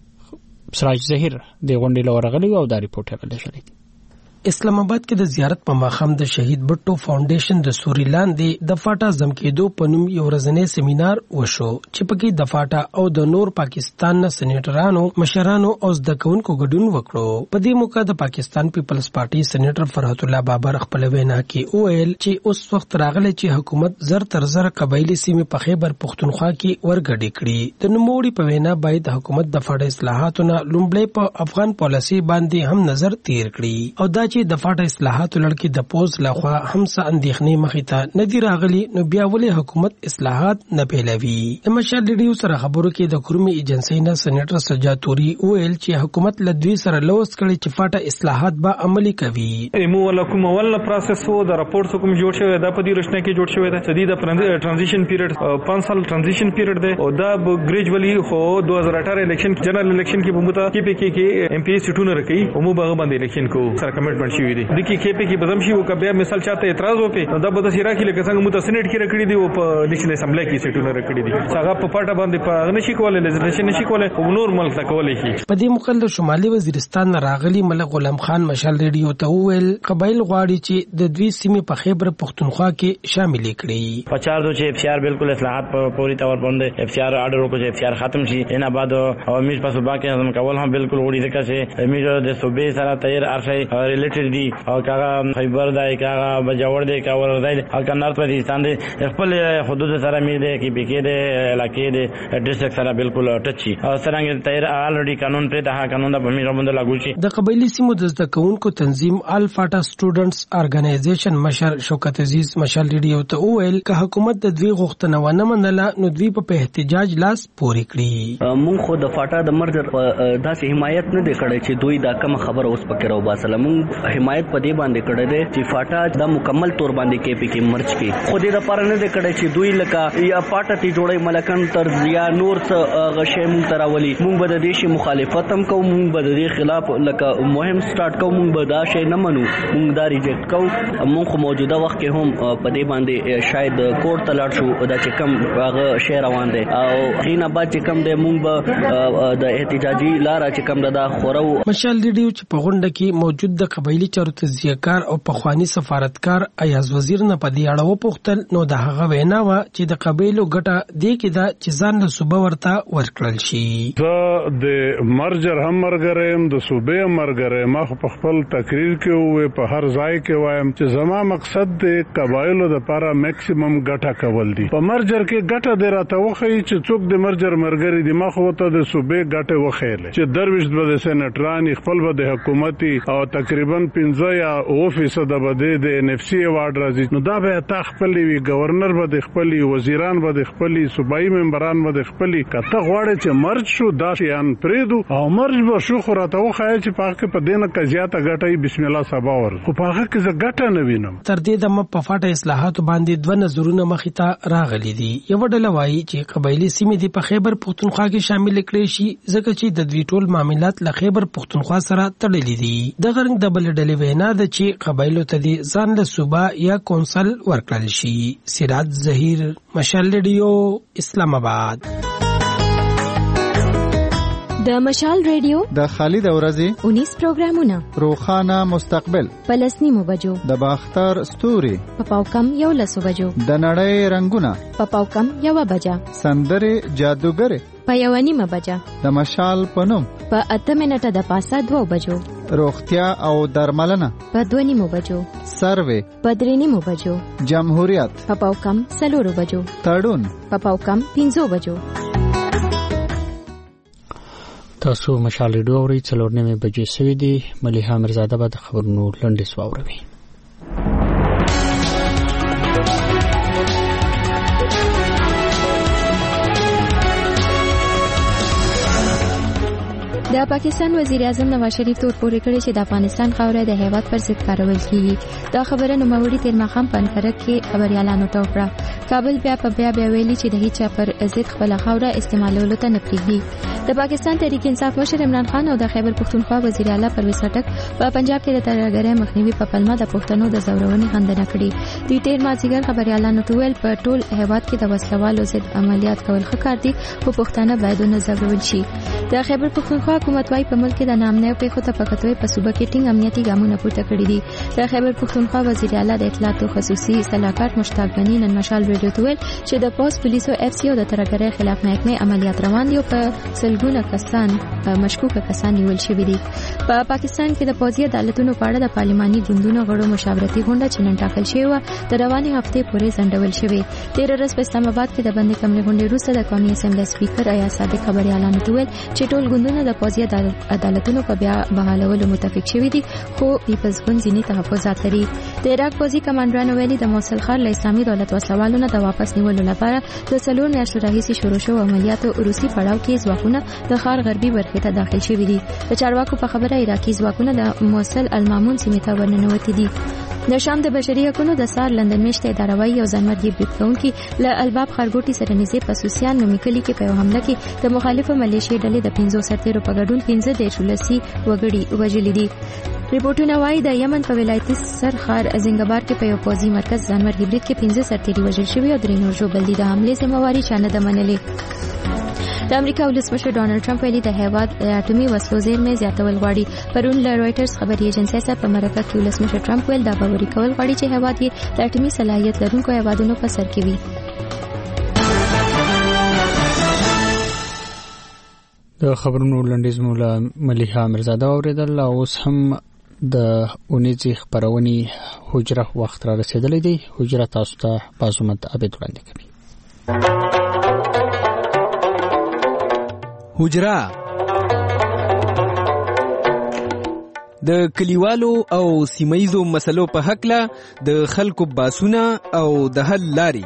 سراج ظهیر د غونډې لورغلی او دا ریپورټ راغلی. اسلام آباد کې د زیارت په ماخام د شهید بټو فاونډیشن د سوري لاندې د فاټا زمکېدو په نوم یو ورځنی سیمینار وشو چې پکې د فاټا او د نور پاکستان نه سېنیټرانو مشرانو او زده کوونکو ګډون وکړو. په دې موقع د پاکستان پیپلز پارټي سېنیټر فرحت الله بابر خپل وینا کې وویل چې اوس وخت راغلی چې حکومت زر تر زر قبایلی سیمې په خیبر پښتونخوا کې ورګډې کړي. د نوموړي په وینا باید حکومت د فاټا اصلاحاتونه لومړی په افغان پالیسي باندې هم نظر تیر کړي او دا چې د فاټا اصلاحاتو لړ کې د پوز لخوا هم څه اندېښنې مخې ته نه دي راغلي نو بیا ولې حکومت اصلاحات نه پیلوي. د مشال ریډیو سره خبرو کې د کورمي ایجنسی نه سېنیټر سجاتوري ویل چې حکومت له دوی سره لوس کړي چې فاټا اصلاحات به عملي کوي. ایمو ولکم ول پروسس وو د راپورټ کوم جوړ شوی دا په دې رښتیا کې جوړ شوی دا چې د ترانزیشن پیریډ 5 سال ترانزیشن پیریډ دی او دا ګریجوالي خو 2018 الیکشن جنرال الیکشن کې بموته کې ایم پی سیټونه رکی او مو باغ باندې الیکشن کو سره کمټمنټ شوی دی د کې په کې بدم شي او کبه مثال چاته اعتراض وکړي دا به سیرا کې لکه څنګه مو سېنیټ کې رکړي دی او په نیشنل اسمبلی کې سیټونه رکړي دي هغه په پټه باندې په نشي کولای لیجسلیشن نشي کولای او نور ملک ته کولای شي. په دې مقلد شمالي وزیرستان راغلي ملک غلام خان مشال ریډیو ته ویل قبایل غواړي چې د دوی سیمې په خیبر پښتونخوا کې شامل کړي. 50 دو چې افشار بالکل اصلاحات په پوری طور باندې افشار آرډر کو چې افشار ختم شي ان بعد او امیر په صوبه کې نظم کول هم بالکل وړي ځکه چې امیر د صوبې سره تیر ارشي ریلیټډ دي او کاغه خیبر دای کاغه بجاور دی کاور دای او کنار پاکستان دی خپل حدود سره می دی کې بګې دی علاقې دی ډیسټریکټ سره بالکل ټچ شي او څنګه تیر الریډي قانون پر ته قانون د بمیر باندې لاګو شي. د قبایلی سیمو د زده کوونکو تنظیم الفاټا سټوډنټس ارګنایزیشن مشر شوکت عزیز مشال ریډیو ته ویل چې حکومت د دوی غوښتنه ونه منله نو دوی په احتجاج لاس پوري کړی. مونږ خو د فاټا د مرجر داسې حمایت نه دی کړی چې دوی دا کوم خبر اوس پکې راو باسل. مونږ حمایت په دې باندې کړی دی چې فاټا د مکمل تور باندې کې پکې مرچ کې خو دې د پاره نه دی کړی چې دوی لکه یا فاټا تی جوړي ملکن تر یا نور څه غشې مونږ تراولي. مونږ به د دې شي مخالفت هم کوو مونږ به د دې خلاف لکه مهم سٹارټ کوو مونږ به دا شی نه منو مونږ دا ریجیکټ کوو. مونږ خو موجوده وخت کې هم په دې باندې شاید کورټ ته لاړ شو دا چې کم هغه شی روان دی او غینه بعد چې کم دی مونږ به د احتجاجي لار چې کم دا خورو. مشال ریډیو چې په غونډه کې موجود د قبایلی چارو تجزیه‌کار او پخوانی سفارتکار ایاز وزیر نه په دې اړه وپوښتل نو د هغه وینا و چې د قبایلو ګټه دې کې دا چې ځان له صوبه ورته ورکړل شي. زه د مرجر هم مرګرم د صوبې مرګرم ما په خپل تقریر کې وې په هر ځای کې وایم چې زما مقصد د قبایلو د لپاره میکسیمم ګټه کول دي. په مرجر کې ګټه دی راته وخی چې څوک د مرجر مرګري دي ما خو ته د صوبې ګټه وخیل چې درویش به د سېنټران خپل به د حکومتي او تقریبا 15 یا 9% به د ان اف سی ایوارډ راځي نو دا به تا خپل وی گورنر به د خپل وزیران به د خپل صوبایي ممبران به د خپل کته غواړي چې مرج شو دا شیان پریدو او مرج به شو خو راته وخای چې پاکه په دینه کزیاته ګټي بسم الله صبا ور خو پاکه کې ز ګټه نه وینم. تر دې د په فاټا اصلاحات باندې دوه نظرونه مخې ته راغلي دي. یو ډله وایي چې قبایلی سیمې د په خیبر پښتونخوا کې شامل کړي شي ځکه چې د دوی ټول معاملات له خیبر پښتونخوا سره تړلي دي. د غرنګ د بل ډلې وینا ده چې قبایلو ته دي ځان له صوبه یا کونسل ورکړل شي. سراج ظهیر مشال ریډیو اسلام آباد. د مشال ریډیو د خالد ورځي 19 پروګرامونه روخانه مستقبل پلسنیمو بجو د باختر ستوري پاوکم یو لسو بجو د نړۍ رنگونه پاوکم یو بجا سندره جادوګر په یو نیمه بجا د مشال پنوم په 8 منټه د پاسه 2 بجو روغتیا او درملنه په 2 نیمو بجو سروې په 3 نیمو بجو جمهوریت په پاوکم 4 بجو تړون په پاوکم 5 بجو تاسو مشال ریډیو اورئ 4 بجې سوي دي مليحه مرزاده به د خبرونو لنډیز واوروي. د پاکستان وزیر اعظم نواز شریف تور پورې کړی چې د افغانستان خاوره د هیواد پر ضد کارول کیږي. دا خبره نوموړي تیر ماښام په انقره کې خبريالانو ته وکړه. کابل بیا ویلي چې د هیڅ پر ضد خپل خاوره استعمالولو ته نه پریږدي. د پاکستان تحریک انصاف مشر عمران خان او د خیبر پختونخوا وزیر اعلی پرویز خټک په پنجاب کې د ترهګرۍ مخنیوي په پلمه د پښتنو د زورونې غندنه کړې. دوی تیر مازیګر خبريالانو ته ویل په ټول هیواد کې د وسلوالو ضد عملیات کول ښه کار دي خو پښتانه باید نه زورول شي. د خیبر پختونخوا حکومت وايي په ملک کې د نامنه پیښو ته پکتوي په صوبه کې ټینګ امنیتي ګامونه پورته کړی دي. د خیبر پختونخوا وزیر اعلی د اطلاعات خصوصي صلاحکار مشتاق غنی نن مشال ریډیو ته ویل چې د پولیس پولیسو اف سی او د ترهګرۍ خلاف محکمې عملیات روان دي او په سلګونه کسان مشکوکه کسان نیول شوي دي. په پاکستان کې د پوځي عدالتونو په اړه د پارلماني ګوندونو غړو مشاورتي غونډه چې نن ټاکل شوې و د روانې هفتې پورې ځنډول شوې. تیر ورځ په اسلام آباد کې د بندي کمرې غونډې وروسته د قومي اسمبلی سپیکر آیا صادق خبريالانو ته ویل چې ټول ګوندونه د پوځي عدالتونو په بیا بحالولو متفق شوي دي خو پیپلز ګوند ځینې تحفظات لري. د عراق پوځي کمانډرانو ویلي د موصل ښار له اسلامي دولت وسلوالو نه د واپس نیولو لپاره د 4 میاشتو راهیسې شروع شوو عملیاتو روسي پړاو کې ځواکونه د ښار غربي برخې ته داخل شوي دي. د چارواکو په خبره عراقي ځواکونه د موصل المامون سیمې ته ورننوتي دي. د شام د بشري حقوقو د سار لندن میشته اداره وايي یو ځانمرګي بریدونکي له الباب خارګوټي سره نږدې په سوسیان نومي کلی کې په یو حمله کې د مخالفه ملیشیا ډلې د 15 سرتیرو په ګډون 15 د شولسي وګړي وژلي دي. ریپورتونه وايي د یمن په ولایتي سرخار زنګبار کې په یو پوځي مرکز ځانمرګي برید کې 15 سرتیري وژل شوي او 3 نور ژوبل دي. د حملې ذمہواری چا نه ده منلې. د امریکا ولسمشر ډونالد ټرمپ ویلي د هیواد اټومي وسلو زیرمې زیاتول غواړي. پرون له رويټرز خبري ایجنسی سره په مرکه کې ولسمشر ټرمپ ویل دا باوري کول غواړي چې هیواد یې د اټومي صلاحیت لرونکو هیوادونو په سر کې وي. د خبرونو لنډیز مولا مليحه مرزاده اوریدل. اوس هم د اونیزي خبرونی حجره وخت را رسیدلې دی. حجره تاسو ته بازومت ابد وړاندې کوي. حجره د کلیوالو او سیمایزو مسلو په حق له د خلکو باسونه او د حل لاري.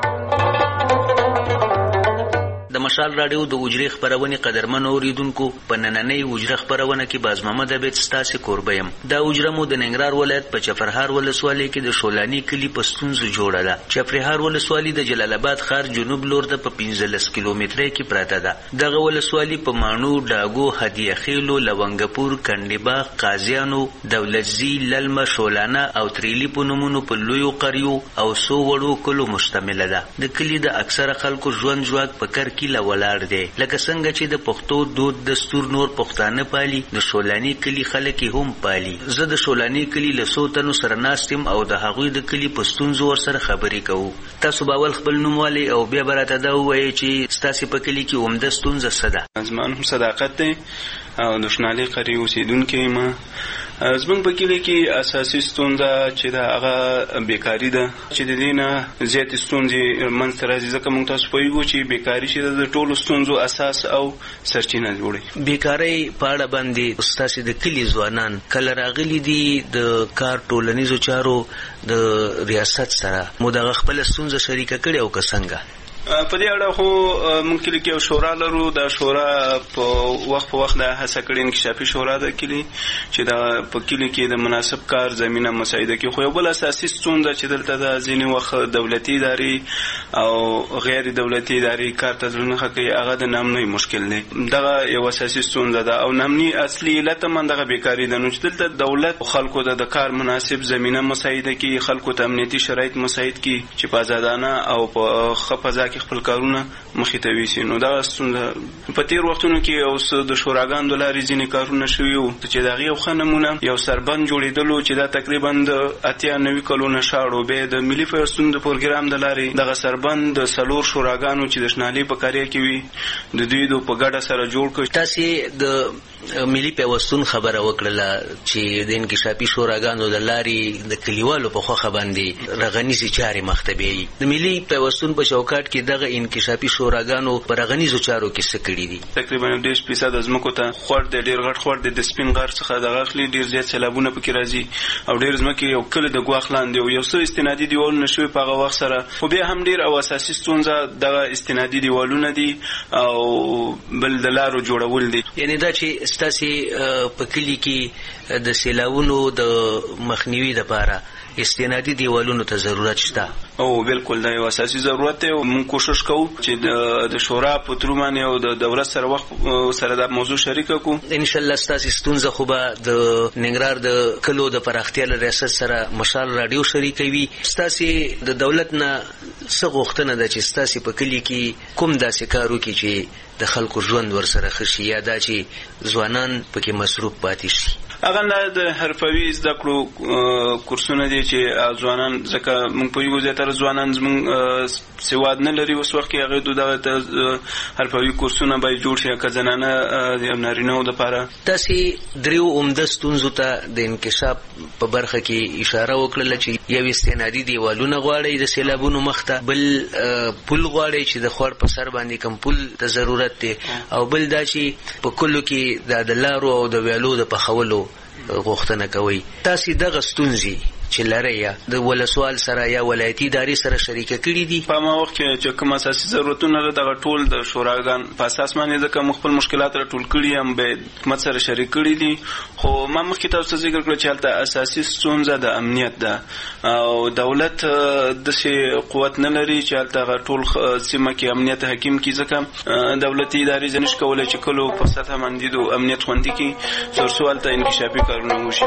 د مشال رادیو د وجري خبرونه قدرمن اوریدونکو په نننۍ وجره خبرونه کې باز محمد عبد ستاسو قربیم. دا وجره مو د ننګرهار ولایت په چفرهار ولسوالۍ کې د شولانی کلی په ستونزو جوړه ده. چفرهار ولسوالۍ د جلال آباد ښار جنوب لور ته په 15 کیلومتره کې پراته ده. دغه ولسوالۍ په مانو، ډاګو، هدیه خیلو، لونګپور، کندباغ، قاضیانو، دولتزی، للمه، شولانه او تریلی په نومونو په لویو قریو او سو وړو کلو مشتمل ده. د کلی د اکثره خلکو ژوند جوړ په کر کې لولاړ دی. لکه څنګه چې د پښتو دود دستور نور پښتانه پالي، د شولانی کلی خلک هم پالي. زه د شولانی کلی له سوتنو سره ناستم او د هغوی د کلی پښتونزو ور سره خبرې کوو. تاسو باول خپل نوموالی او بیا براته دا وایي چې تاسو په کلی کې عمده ستونزه څه ده؟ زما صداقت دی او د شنالي قری اوسیدونکو ما زمونږ په کلی کې اساسي ستونزه چې دا هغه بیکاری ده چې د دینه زیات ستونزې منځته راځي. ځکه موږ تاسو پوهیږو چې بیکاری چې د ټولو ستونزو اساس او سرچینه جوړي. بیکاری په اړه باندې استاد د کلی ځوانان کله راغلي دي د کار ټولنیزو چارو د ریاست سره مو د خپل ستونزه شریکه کړي او څنګه؟ په دې اړه خو ممکن کې یو شورا لرو. دا شورا په وخت د هڅه کړي انکشافي شورا ده کلی چې دا په کلی کې د مناسب کار زمينه مساعده کوي. خو یو بل اساسي ستونزه چې دلته د ځینې وخت دولتي ادارې او غیر دولتي ادارې کار ته ځلونه کوي هغه د نامنوي مشکل دی. دغه یو اساسي ستونزه ده او نامني اصلي علت هم دغه بیکاری ده. نو چې دلته دولت خلکو د کار مناسب زمينه مساعده کوي، خلکو ته امنیتي شرایط مساعد کوي چې په آزادانه او په ښه فضا کې خپل کارونه مخې ته ویسي. نو دا ستونزه په تیر وختونو کې اوس د شوراګانو د لارې ځینې کارونه شوي وو چې د هغې یو ښه نمونه یو سربند جوړېدلو چې دا تقریبا د 80-90 کلونو شاړو. بیا د ملي پیوستون د پروګرام د لارې دغه سربند د 4 شوراګانو چې د شنالۍ په کاریا کې وي د دوی په ګډه سره جوړ کړ. تاسې د ملي پیوستون خبره وکړله چې د انکشافي شوراګانو د لارې د کلیوالو په خوښه باندې رغنیزې چارې مخ ته بیایي. د ملي پیوستون په چوکاټ کې دغه انکشافي شوراګانو په رغنیزو چارو کې څه کړي دي؟ تقریبا 30% د ځمکو ته خور دی، ډېر غټ خور دی، د سپین غر څخه دغه اخلي، ډېر زیات سیلابونه پکې راځي او ډېر ځمکې یو کله د ګواښ لاندې او یو څه استنادي دیوالونه شوي په هغه وخت سره. خو بیا هم ډېر او اساسي ستونزه دغه استنادي دیوالونه دي او بل د لارو جوړول دي. یعنی دا چې ستاسې په کلي کې د سیلابونو د مخنیوي دپاره استنادي دیوالونو ته ضرورت شته؟ او بالکل دا یو اساسي ضرورت دی. موږ کوشش کوو چې د شورا په تور باندې او د دولت سره وخت سره دا موضوع شریک کړو. ان شاء الله ستاسو ستونزه خو به د ننګرهار د کلو د پراختیا له ریاست سره مشال رادیو شریکوي. ستاسو د دولت نه څه غوښتنه ده چې ستاسو په کلي کې کوم داسې کار وکړي چې د خلکو ژوند ورسره ښه شي یا دا چې ځوانان پکې مصروف پاتې شي؟ هغه د حرفوي زده کړو کورسونه دي چې ځوانان ځکه موږ پوهېږو زیاتره ځوانان زموږ سواد نه لري اوس وخت کې هغوی دغه حرفوي کورسونه باید جوړ شي که زنانه یا نارینهو دپاره. تاسې دریو عمده ستونزو ته د انکشاف په برخه کې اشاره وکړله چې یو استنادي دیوالونه غواړئ د سیلابونو مخته، بل پل غواړئ چې د خوړ په سر باندې کوم پل ته ضرورت دی، او بل دا چې په کلو کې د لارو او د ویالو د پخولو غوښتنه کوي. تاسې دغه ستونزې چې لرئ یا د ولسوال سره یا ولایتي ادارې سره شریکه کړي دي؟ په ما وخت کې چې کوم اساسي ضرورتونه لري دغه ټول د شوراګان په اساس باندې ځکه خپل مشکلات راټول کړي هم به حکومت سره شریک کړي دي. خو ما مخکې تاسو ذکر کړ چې هلته اساسي ستونزه د امنیت ده او دولت داسې قوت نه لري چې هلته ټول سیمه کې امنیت حاکم کړي. ځکه دولتي ادارې نشي کولی چې کلو په سطحه باندې د امنیت خوندي کړي تر څو هلته انکشافي کارونه وشي.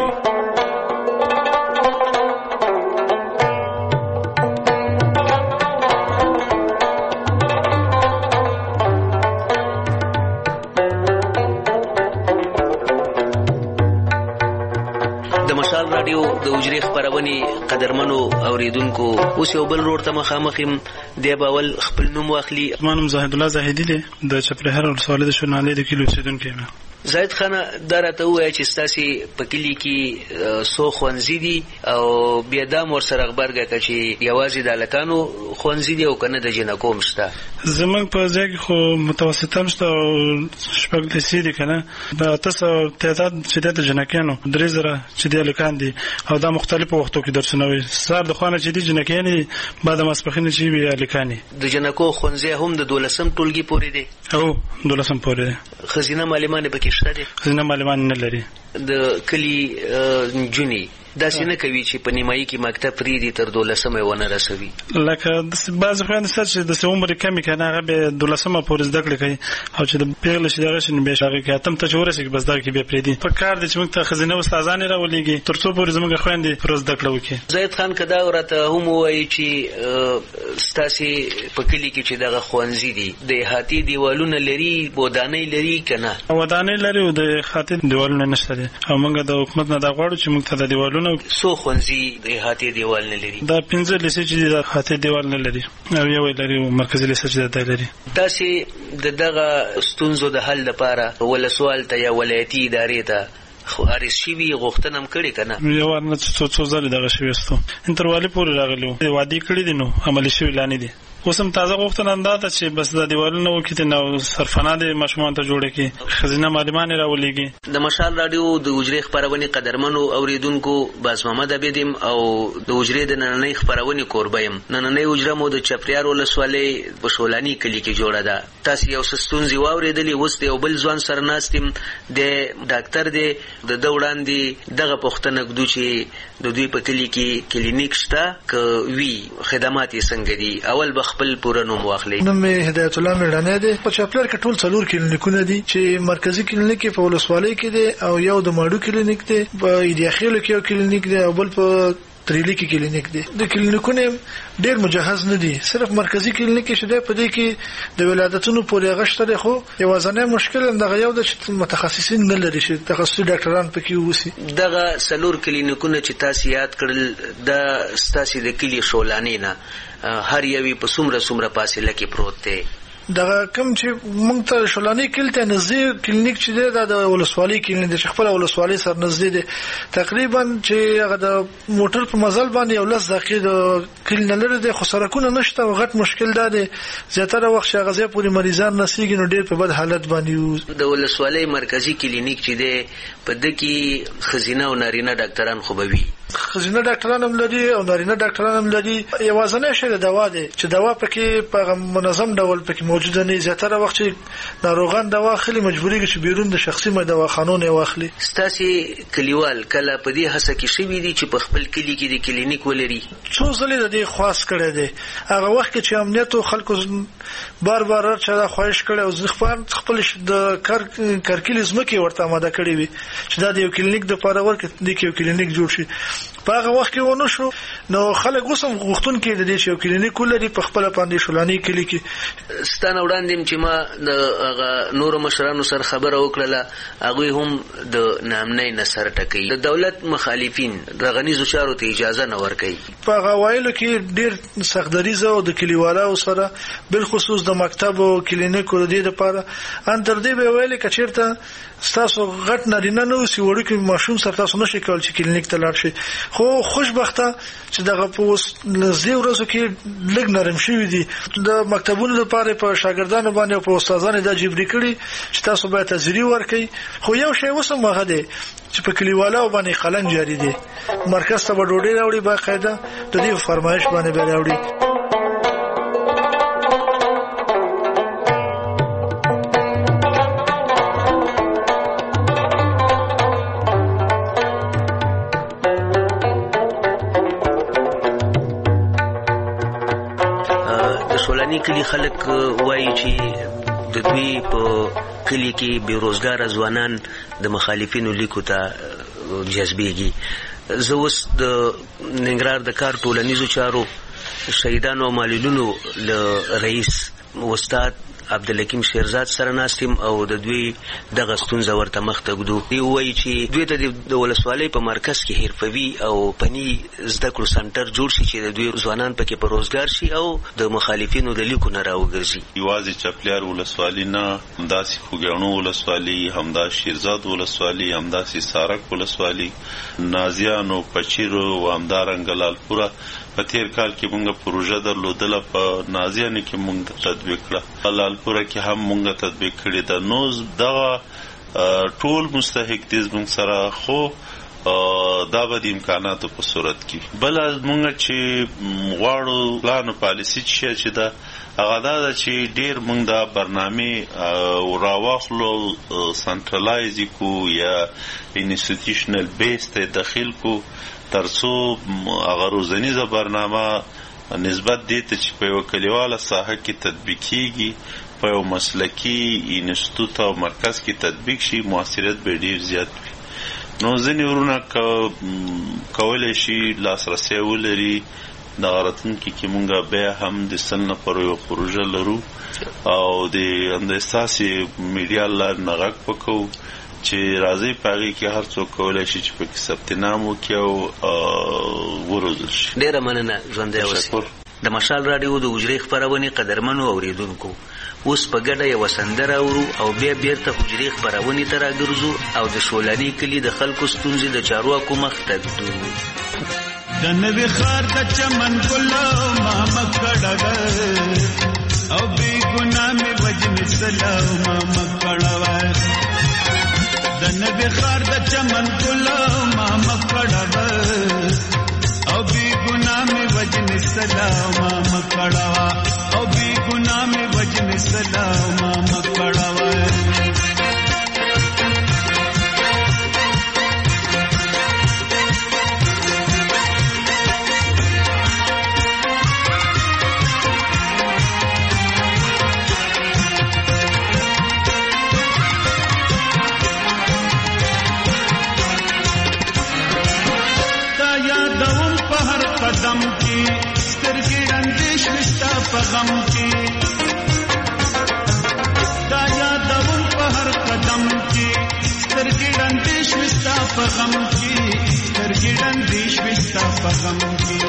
رادیو د اجري خبرونه قدرمنو اوریدونکو اوس یو بل ورته مخامخیم دی باول خپل نوم واخلي. زمانم زاهد الله زاهدی دی د چپرهر ولسوالۍ د شنالې د کیلو اوسیدونکی یم. زاهد خان دا راته ووایه چې ستاسې په کلي کې څو ښوونځي دي او بیا دا م ورسره غبرګه کړه چې یوازې د هلکانو ښوونځي دي او که نه د جنکو هم شته؟ زموږ په ځای کې خو متوسط هم شته او 6 لیسې دي که نه. د 800 تعداد چې دی د جنکیانو 3000 چې دی هلکان دي او دا مختلفو وختو کې درسونه وي. سهار د خوا نه چې دي جنکیانې دي، بعد ماسپښین چې وي هلکان دي. د جنکو ښوونځی هم د 12م ټولګي پورې دی؟ او 12م پورې دی. ښځینه معلمان یې پکې شته دي؟ ښځینه معلمان نه لري. د کلي نجونې داسې نه کوي چې په نیمایي کې مکتب پرېږدي تر 12مه ونه رسوي؟ لکه بعضې خویندې شته چې داسې عمر یې کم وي که نه هغه بیا 12مه پورې زده کړې کوي او چې د پېغلې چې دغه شي نو بیا هغې کې 8م ته چې ورسېږي بس دغه کې بیا پرېږدي. په کار دی چې موږ ته ښځینه استادانې راولېږي تر څو پورې زموږ خویندې پوره زده کړه وکړي. زاهد خان که دا راته هم ووایي چې ستاسې په کلي کې چې دغه ښوونځي دي د احاطې دیوالونه لري، ودانۍ لري که نه؟ ودانۍ لري او د احاطې دیوالونه نشته دي او موږ د حکومت نه دا غواړو چې موږ ته د دیوالونه څو ښوونځي د احاطې دیوال نه لري؟ دا 15 لیسې چې دي د احاطې دیوال نه لري او یو یې لري مرکزي لیسه چې دی لري. تاسې د دغه ستونزو د حل لپاره ولسوال ته یا ولایتي ادارې ته عرض شوي غوښتنه هم کړې که نه؟ یو وار نه څو ځلې دغه شوي ستو انتروالي پورې راغلي وو، وعدې کړي دي نو عملي شوي لا نه دي. اوس هم تازه غوښتنه دا ده چې بس د دیوالونه وکړي نو سرفنا د ماشومانو ته جوړه کړي، ښځینه معلمان یې راولېږي. د مشال راډیو د اجرې خپرونې قدرمنو اوریدونکو باز محمد عبید یم او د اجرې د نننۍ خپرونې کوربه یم. نننۍ اجره مو د چپریار ولسوالۍ په شولاني کلي کې جوړه ده. تاسې یو څه ستونزې واورېدلې، اوس د یو بل ځوان سره ناست یم، د ډاکټر دی. د ده وړاندې دغه پوښتنه ږدو چې د دوی په کلي کې کلینیک شته که وي، خدمات یې څنګه دي؟ اول به خپل پوره نوم واخلي. نوم هدایت الله میړانه دی. په چاپلر کې ټول 4 کلینیکونه دي چې مرکزی کلینیک په ولسوالۍ کې دی او یو د ماډو کلینیک دی، په ایډیاخیل کې یو کلینیک دی او بل په تریلی کې کلینیک دی. د کلینیکونه ډېر مجهز نه دي، صرف مرکزی کلینیک کې شته، په دې کې د ولادتونو پورې غشتره خو یوازنه مشکل دغه یو د متخصصین نه لري چې تخصصي ډاکټران پکې ووسی. دغه 4 کلینیکونه چې تاسو یاد کړل د ستاسو د کلی شولانی نه هر یوی په څومره فاصله کې پروت دی؟ دغه کوم چې موږ ته شولانی کلته نزدې کلینیک چې دی د ولسوالۍ کلینیک د خپل ولسوالۍ سره نزدې دی، تقریبا چې هغه د موټر په مزل باندې یو 10 دقیقې د کلینیک لري دی، خو سرکونه نشته او غټ مشکل دی. زیاتره وخت چې هغه پوری مریضان نسیږي نو ډېر په بد حالت باندې. د ولسوالۍ مرکزی کلینیک چې دی په دکی خزینه او نارینه ډاکټران خو به وي، خزینه ډاکټران هم لري او نارینه ډاکټران هم لري. یوازنه شی د دوا دی چې دوا پکې په منظم ډول پکې موجوده نه. زیاتره وخت چې ناروغان دوا خلی مجبوریږي چې بیرون د شخصي دواخانو واخلي. ستاسي کلیوال کله په دې هڅه کې شوي دي چې په خپل کلی کې د کلینیک ولري؟ څو ځلې د دې خواست کړی دی. هغه وخت کې چې امنیت او خلکو بار چې دا خواهش کړي او ځخپان خپل د کارکلی زمکه ورته آماده کړی وي چې دا د یو کلینیک د لپاره ورکه د یو کلینیک جوړ شي. په هغه وخت کې ونه شو نو خلک وسم غوښتون کې د دې یو کلینیک ولري په خپل باندې شولانی کلی کې. ستانه وړاندې چې ما د نور مشرانو سره خبره وکړه، هغه هم د نامنۍ نصر ټکي د دولت مخالفین د غنیزو چارو ته اجازه نه ورکوي. په غوایلو کې ډیر سختدریزه او د کلیوالو سره بل خصوص د مکتب او کلینیک ور دي لپاره ان تر دې به ویل کچیرته تاسو غټ نارینه نو سی وړو کې ماشوم سره تاسو نشئ کول چې کلینیک ته لاړ شئ. خو خوشبخته چې دغه په لږ ورځو کې لږ نرم شوی دي د مکتبونو لپاره په شاګردانو باندې او په استادانو د جبري کړي چې تاسو باید تزری ورکړي. خو یو شی وسم هغه دی چې په کلیوالو باندې قلم جاری دی، مرکز ته ډوډۍ راوړي باقاعده د دې فرمایش باندې به راوړي. شولانی کلی خلک وایي چې د دوی په کلی کې بیروزګار ځوانان د مخالفینو لیکو ته جذبېږي. زه اوس د ننګرهار د کار ټولنیزو چارو شهیدانو او معلولینو له رئیس استاد عبدالحکیم شیرزاد سره ناستیم او د دوی دغه ستونزه ورته مخ ته ږدو. دوی وایي چې دوی ته د ولسوالۍ په مرکز کې حرفوي او فني زده کړو سنټر جوړ شي چې د دوی ځوانان پکې په روزګار شي او د مخالفینو د لیکو نه راوګرځي. یوازې چپلیار ولسوالۍ نه، همداسې خوږیاڼو ولسوالۍ، همداسې شیرزاد ولسوالۍ، همداسې سارک ولسوالۍ، نازیانو، پچیرو او همدارنګه لالپوره په تیر کال کې مونږه پروژه درلودله په نازیانو کې مونږ تطبیق کړه، لالپوره کې هم مونږه تطبیق کړې ده. نو دغه ټول مستحق دي زموږ سره، خو دا به د امکاناتو په صورت کې. بله مونږ چې غواړو پلان او پالیسي چې ده هغه دا ده چې ډېر مونږ دا برنامې راواخلو، سنټرلایز کو یا انسټیټیوشنل بیس ته داخل کو ترڅو هغه روزنیزه برنامه نسبت دې ته چې په یو کلیواله ساحه کې تطبیق کیږي په یو مسلکي انسټیټوټ او مرکز کې تطبیق شي، موثریت به ډېر زیات وي. نو ځینې ورونه کولی شي لاسرسی ولري. دغه راتلونکي کې مونږ بیا هم د سل نفرو یو پروژه لرو او د ستاسې میډیا له لارې نه غږ وکړو چې راځي په هغې کې هر څوک کولی شي چې پکې ثبت نام وکړي او وروزل شي. ډېره مننه ژوندی اوسئ. د مشال راډیو د حجرې خپرونې قدرمنو اوریدونکو، اوس په ګډه یوه سندره اورو او بیا بیرته حجرې خپرونې ته راګرځو او د شولاني کلي د خلکو ستونزې د چارواکو مخ ته ږدو. د نوي ښار د چمن ګلو ما مکړه او بې ګناه مې وجنې سلو ما مکړه، د نوي ښار د چمن ګلو ما مکړه او بې ګناه مې وجنې سلو ما مکړه او بې ګناه مې وجنې سلو ما مکړه. غم کې ترګړن دیش وستا په غم کې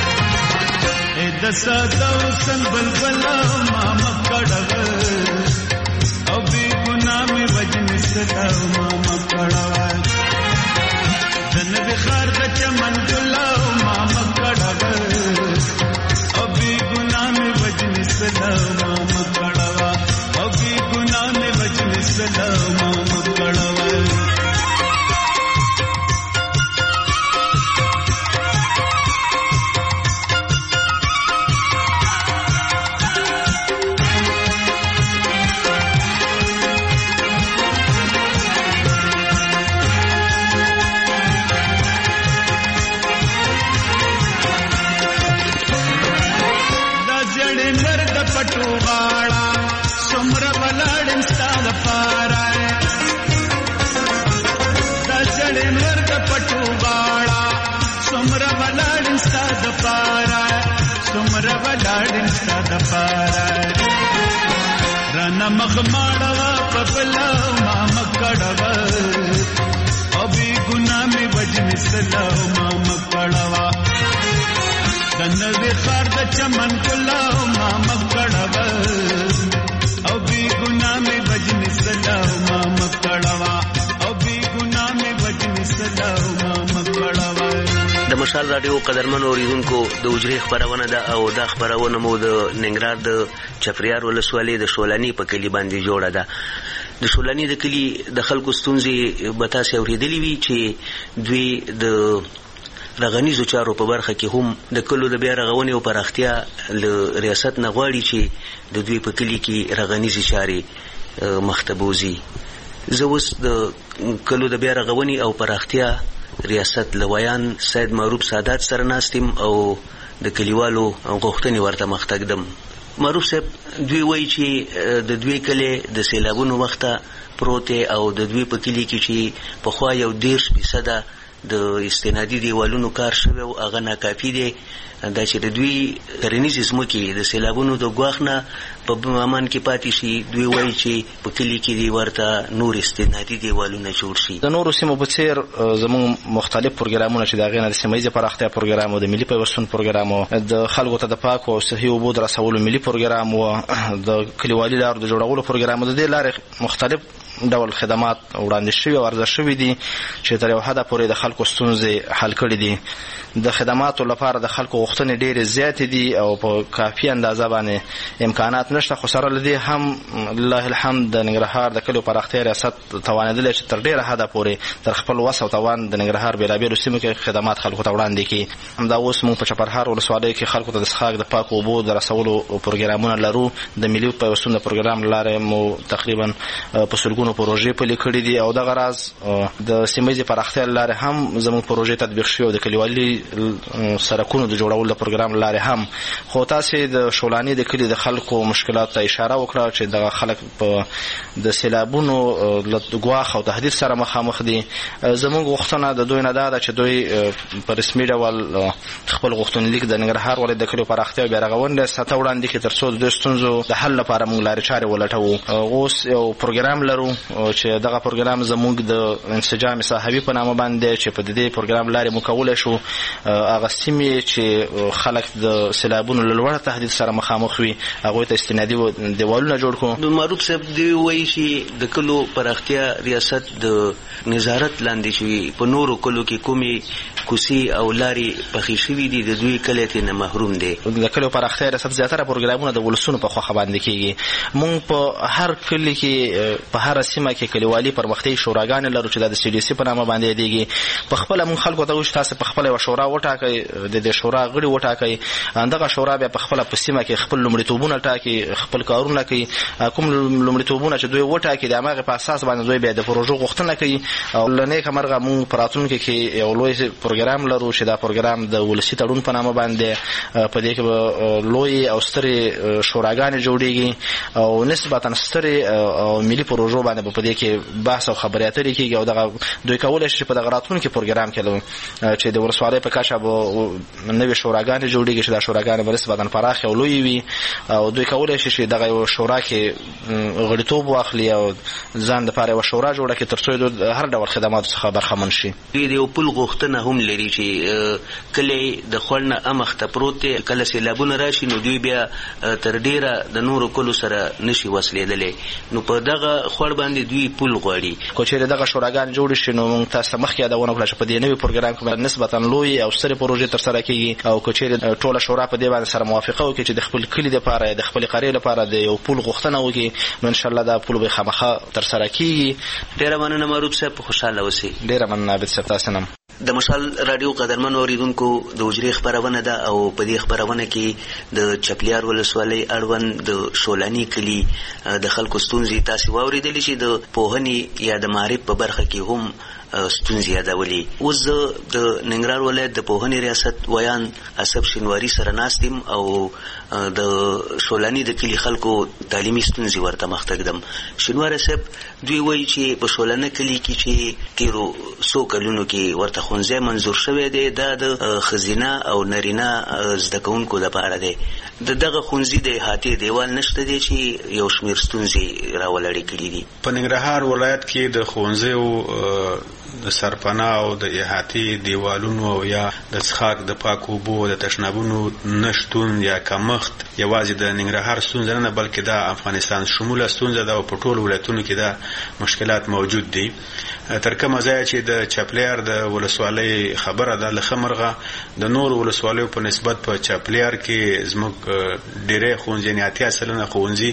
د ساده وسن بلبل ما مکړه او بے ګناه مې وجن ستا ما مکړه دن بخار د چمن ګلو ما مکړه او بے ګناه مې وجن ستا ما مکړه او بے ګناه مې وجن ستا ما مکړه پټو غاړه څومره بلاړم ستاد پاره دا چړې نور د پټو غاړه څومره بلاړم ستاد پاره څومره بلاړم ستاد پاره رانه مخ ماړه په بلا ما مکړه او بي ګناه مې وجن سلام ما مکړه دن وخار د چمن ګلو ما مکړه او بي ګناه مې وجن سلام ما مکړه او بي ګناه مې وجن سلام ما مکړه. د مشال رادیو قدرمن اوریدونکو د اجرې خبرونه ده او دا خبرونه مو د ننګرهار د چپریار ولسوالۍ د شولانی په کلی باندې جوړه ده. د شولانی د کلی د خلکو ستونزې به تاسې اورېدلې وي چې دوی د رغنیزو چارو په برخه کې هم د کلو د بیا رغونې او پراختیا له ریاست نه غواړي چې د دوی په کلی کې رغنیزي چارې مخته بوځي. زه اوس د کلو د بیا رغونې او پراختیا ریاست لویان سید معروف سادات سره ناست یم او د کلیوالو غوښتنې ورته مخته ږدم. معروف صاحب دوی وایي چې د دوی کلی د سیلابونو وخته پروت او د دوی په کلي کې چې پخوا 30% د استنادي دیوالونو کار شوی او هغه ناکافي دی. دا چې د دوی کرنیزې ځمکې د سیلابونو د ګواښ نه په امان کې پاتې شي، دوی وایي چې په کلي کې دی ورته نور استنادي دیوالونه جوړ شي. د نورو سیمو په څېر زموږ مختلف پروګرامونه چې د هغې نه د سیمه ییزې پراختیا پروګرام او د ملي پیوستون پروګرام او د خلکو ته د پاکو او صحي اوبو د رسولو ملي پروګرام او د کلیوالي لارو د جوړولو پروګرام د دې لارې مختلف ډول خدمات وړاندې شوي او عرضه شوي دي چې تر یو حده پورې د خلکو ستونزې حل کړي دي. د خدماتو لپاره د خلکو غوښتنې ډېرې زیاتې دي او په کافي اندازه باندې امکانات نشته، خو سره له دې هم لله الحمد د ننګرهار د کلیو پراختیا ریاست توانېدلی چې تر ډېره حده پورې تر خپل وس او توان د ننګرهار بېلابېلو سیمو کې خدمات خلکو ته وړاندې کړي. همدا اوس موږ په چپرهار ولسوالۍ کې خلکو ته د څښاک د پاکو اوبو د رسولو پروګرامونه لرو. د ملي پیوستون د پروګرام له لارې مو تقریبا په سلګونو پروژې پلي کړي دي او دغه راز د سیمه ییزې پراختیا له لارې هم زموږ پروژې تطبیق شوي او د کلیوالي سرکونو د جوړولو د پروګرام له لارې هم. خو تاسې د شولاني د کلي د خلکو مشکلاتو ته اشاره وکړه چې دغه خلک په د سیلابونو له ګواښ او تهدید سره مخامخ دي. زموږ غوښتنه د دوی نه دا ده چې دوی په رسمي ډول خپل غوښتنلیک د ننګرهار ولایت د کلیو پراختیا او بیا رغونې سطح وړاندې کړي تر څو د دوی ستونزو د حل لپاره موږ لارې چارې ولټوو. اوس یو پروګرام لرو چې دغه پروګرام زموږ د انسجام صحوي په نامه باندې چې په دې پروګرام لارې مو کولی شو هغه سیمې چې خلک د سیلابونو له لوړ تهدید سره مخامخ وي هغوی ته استنادي دیوالونه جوړ کړو. معروف صاحب دوی وایي چې د کلو پراختیا ریاست د نظارت لاندې چې په نورو کلو کې کومې کوڅې او لارې پخې شوي دي د دوی کلی ترې محروم دی. د کلیو پراختیا ریاست زیاتره پروګرامونه د ولسونو په خوښه باندې کېږي. موږ په هر کلي کې په هره سیمه کې کلیوالي پرمختیایي شوراګانې لرو چې د CDC په نامه باندې یادېږي. په خپله موږ خلکو ته وایو چې تاسې په خپله یوه شورا وټاکئ، د دې شورا غړي وټاکئ. دغه شورا بیا په خپله په سیمه کې خپل لومړیتوبونه ټاکي، خپل کارونه کوي. کوم لومړیتوبونه چې دوی وټاکي د هماغې په اساس باندې دوی بیا د پروژو غوښتنه کوي. او له نیکه مرغه موږ په راتلونکي کې یو لوی پروګرام لرو چې دا پروګرام د ولسي تړون په نامه باندې په دې کې به لوی او سترې شوراګانې جوړېږي او نسبتا سترې او ملي پروژو باندې په دې کې بحث او خبرې اترې کیږي او دغه دوی کولای شي په دغه راتلونکي پروګرام کې چې د ولسوالۍ په کچه به نوې شوراګانې جوړېږي چې دا شوراګانې به نسبتاً پراخې او لویې وي او دوی کولای شي چې دغه یو شورا کې غړیتوب واخلي او ځان دپاره یوه شورا جوړه کړي تر څو د هر ډول خدماتو څخه برخمن شي. دوی د یو پل غوښتنه هم لري چې کلی د خوړ نه امخته پروت دی، کله سیلابونه راشي نو دوی بیا تر ډیره د نورو کلو سره نشي وصلېدلی، نو په دغه خوړ باندې دوی پل غواړي. که چېرې دغه شوراګانې جوړې شي نو موږ تاسو ته مخکې یادونه وکړه چې په دې نوي پروګرام کې نسبتاً لوی او سترې پروژې ترسره کېږي او که چېرې ټوله شورا په دې باندې سره موافقه وکړي چې د خپل کلي دپاره د خپلې قریې لپاره د یو پل غوښتنه وکړي نو انشاءالله دا پل به خامخا ترسره کېږي. ډېره مننه معروف صاحب، په خوشحاله اوسئ. ډېره مننه عابد صاحب، تاسو نه. د مشال رادیو قدرمن اوریدونکو د اجرې خبرونه ده او په دې خبرونه کې د چپلیار ولسوالۍ اړوند د شولانی کلي د خلکو ستونزې تاسو واوریدلې چې د پوهنې یا د معرفت په برخه کې هم ستونزې یادولې. اوس د ننګرهار ولایت د پوهنې ریاست ویان اسب شینواری سره ناست یم او د شولانی د کلي خلکو تعلیمي ستونزې ورته مخته ږدم. شینواری صاحب، دوی وایي چې په شولانه کلي کې چې تیرو څو کلونو کې ورته ښوونځی منظور شوی دی، دا د ښځینه او نرینه زده کوونکو لپاره دی. د دغه ښوونځي د احاطې دیوال نشته دی چې یو شمېر ستونزې راولړې کړي دي. په ننګرهار ولایت کې د ښوونځیو د سرپناه او د احاطې دیوالونو او یا د څښاک د پاکو اوبو د تشنابونو نشتون یا کمښت یوازې د ننګرهار ستونزه نه بلکې دا افغانستان شموله ستونزه ده او په ټولو ولایتونو کې دا مشکلات موجود دي. تر کومه ځایه چې د چپلیار د ولسوالۍ خبره ده، له ښه مرغه د نورو ولسوالیو په نسبت په چپلیار کې زموږ ډېری ښوونځي یعنې 80% ښوونځي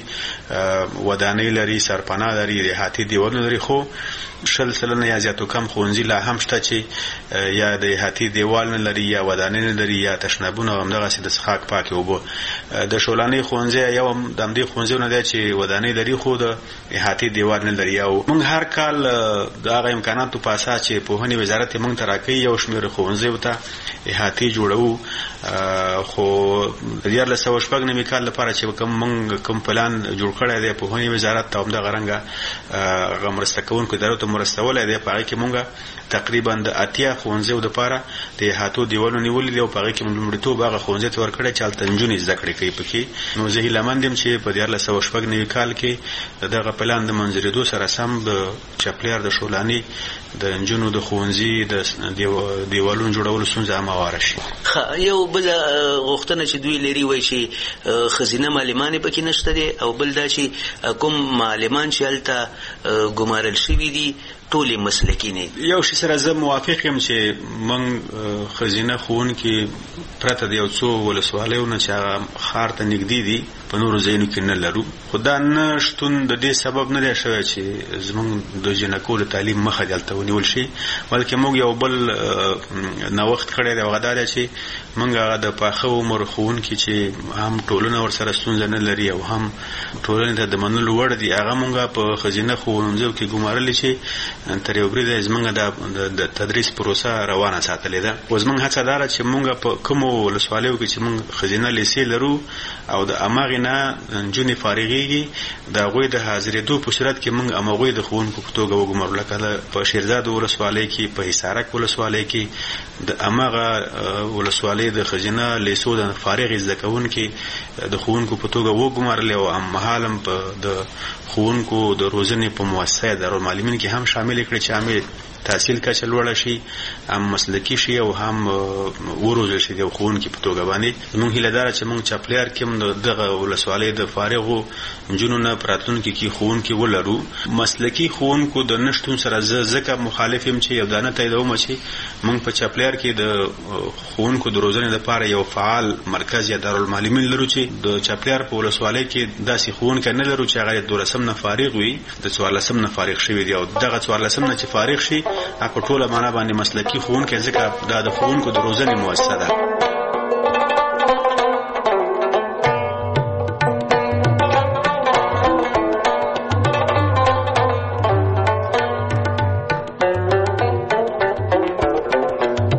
ودانۍ لري، سرپناه لري، د احاطې دیوالونه لري، خو 10% یا زیاتو کم ښوونځي لا هم شته چې یا د احاطې دیوال نه لري یا ودانۍ نه لري یا تشنابونه او همدغسې د څښاک پاکې اوبه. د شولانۍ ښوونځی یو د همدې ښوونځیو نه دی چې ودانۍ لري خو د احاطې دیوال نه لري. او موږ هر کال د هغه امکاناتو په اساس چې پوهنې وزارت یې موږ ته راکوي یو شمېر ښوونځیو ته احاطې جوړوو، خو د 2009 کال لپاره چې کوم پلان جوړ کړی دی پوهنې وزارت ته همدغه رنګه هغه مرسته کوونکو ادارو ته مرسته ولی دی، په هغې کې موږ تقریبا د 80 ښوونځیو دپاره د احاطو دیوالونه نیولي دي او په هغې کې موږ لومړیتوب هغه ښوونځي ته ورکړی چې هلته نجونې زده کړې کوي پکې. نو زه هیلهمند یم چې په 2009 کال کې د دغه پلان د منظورېدو سره سم د چپلیار د شولاني د نجونو د ښوونځي د دیوالونو جوړولو ستونزه هم هواره شي. یو بل غوښتنه چې دوی لري وایي چې ښځینه معلمان پکې نشته دی او بل دا چې کوم معلمان چې هلته ګمارل شوي دي ټولې مسلکي نه دي. یو شي سره زه موافق یم چې موږ ښځینه ښوونکي پرته د یو څو ولسوالیو نه چې هغه ښار ته نږدې دي په نورو ځایونو کې نه لرو، خو دا نه شتون د دې سبب نه دی شوی چې زموږ د جنکو د تعلیم مخه دلته ونیول شي، بلکې موږ یو بل نوښت کړی دی. هغه دا دی چې موږ هغه د پاخه عمر ښوونکي چې هم ټولنه ورسره ستونزه نه لري او هم ټولنې ته د منلو وړ دي، هغه موږ په ښځینه ښوونځیو کې ګمارلی چې تر یو بریده زموږ د تدریس پروسه روانه ساتلې ده. اوس موږ هڅه دا ده چې موږ په کومو ولسوالیو کې چې موږ ښځینه لیسې لرو او د هماغې نه نجونې فارغېږي، د هغوی د حاضرېدو په صورت کې موږ هماغوی د ښوونکو په توګه وګمارو. لکه په شیرزاد ولسوالۍ کې، په حصارک ولسوالۍ کې د هماغه ولسوالۍ د ښځینه لیسو د فارغې زده کوونکي د ښوونکو په توګه وګمارلې او هممهاله د ښوونکو د روزنې په مؤسسه دارالمعلمین کې هم شامل کړي چې هم تحصیل کچه لوړه شي، هم مسلکي شي او هم وروزل شي د ښوونکي په توګه باندې. زموږ هیله دا ده چې موږ چپلیار کې هم دغه ولسوالۍ د فارغو نجونو نه په راتلونکي کې ښوونکي ولرو. مسلکي ښوونکو د نه شتون سره زه ځکه مخالف یم چې یو دانه تاییدوم چې موږ په چپلیار کې د ښوونکو د روزنې لپاره یو فعال مرکز یا دارالمعلمین لرو چې د چپلیار په ولسوالۍ کې داسې ښوونکی نه لرو چې هغه 12 نه فارغ وي، د 14 نه فارغ شوي دي او دغه 14 نه چې فارغ شي په ټوله معنا باندې مسلکي ښوونکی، ځکه دا د ښوونکو د روزنې مؤسسه ده.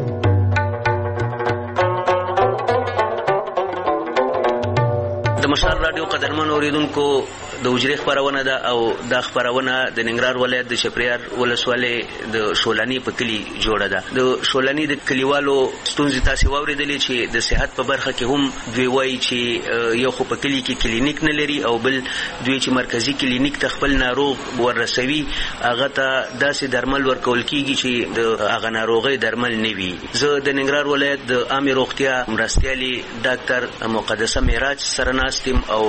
د مشال مشال رادیو قدرمن اوریدونکو د وجری خبرونه ده او د خبرونه د ننګرهار ولایت د شپریار ولسوالۍ د شولانی په کلی جوړه ده. د شولانی د کلیوالو ستونزې تاسو واوریدلې چې د صحت په برخه کې هم دوی وایي چې یو خو په کلی کې کلینیک نه لري او بل دوی چې مرکزی کلینیک ته خپل ناروغ ورسوي هغه ته داسې درمل ورکول کیږي چې د هغه ناروغي درمل نه وي. زه د ننګرهار ولایت د عامه روغتیا مرستیالي ډاکټر مقدسه معراج سره ناستم او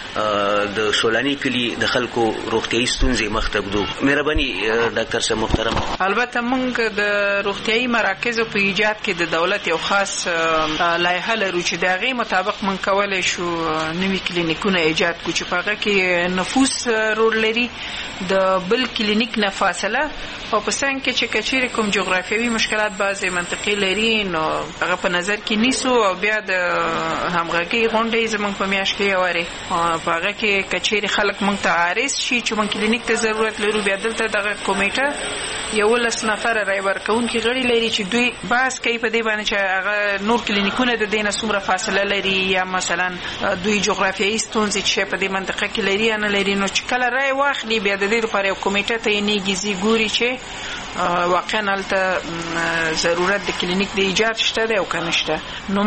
د شولانی کلی د خلکو روغتیايي ستونزې مختبدو. مهرباني ډاکټر صاحب محترم. البته موږ د روغتیايي مراکزو په ایجاد کې د دولت یو خاص لایحه لرو چې د هغې مطابق موږ کولی شو نوي کلینیکونه ایجاد کړو چې په هغه کې نفوس رول لري د بل کلینیک نه فاصله او په څنګ کې چې کچېرې کوم جغرافیوي مشکلات بعضې منطقې لري نو هغه په نظر کې نیسو او بیا د همغږۍ غونډې زموږ په میاشت کې یو وارې په هغه کې کچېرې خلک موږ ته عارض شي چې موږ کلینیک ته ضرورت لرو بیا دلته دغه کمیټه 11 نفره رای ورکوونکي غړي لري چې دوی بحث کوي په دې باندې چې هغه نور کلینیکونه د دې نه څومره فاصله لري یا مثلا دوی جغرافیایي ستونزې چې په دې منطقه کې لري یا نه لري. نو چې کله رای واخلي بیا د دې لپاره یو کمیټه تعینېږي ځي ګوري چې واقعا هلته ضرورت د کلینیک د ایجاد شته دی او که نه شته. نو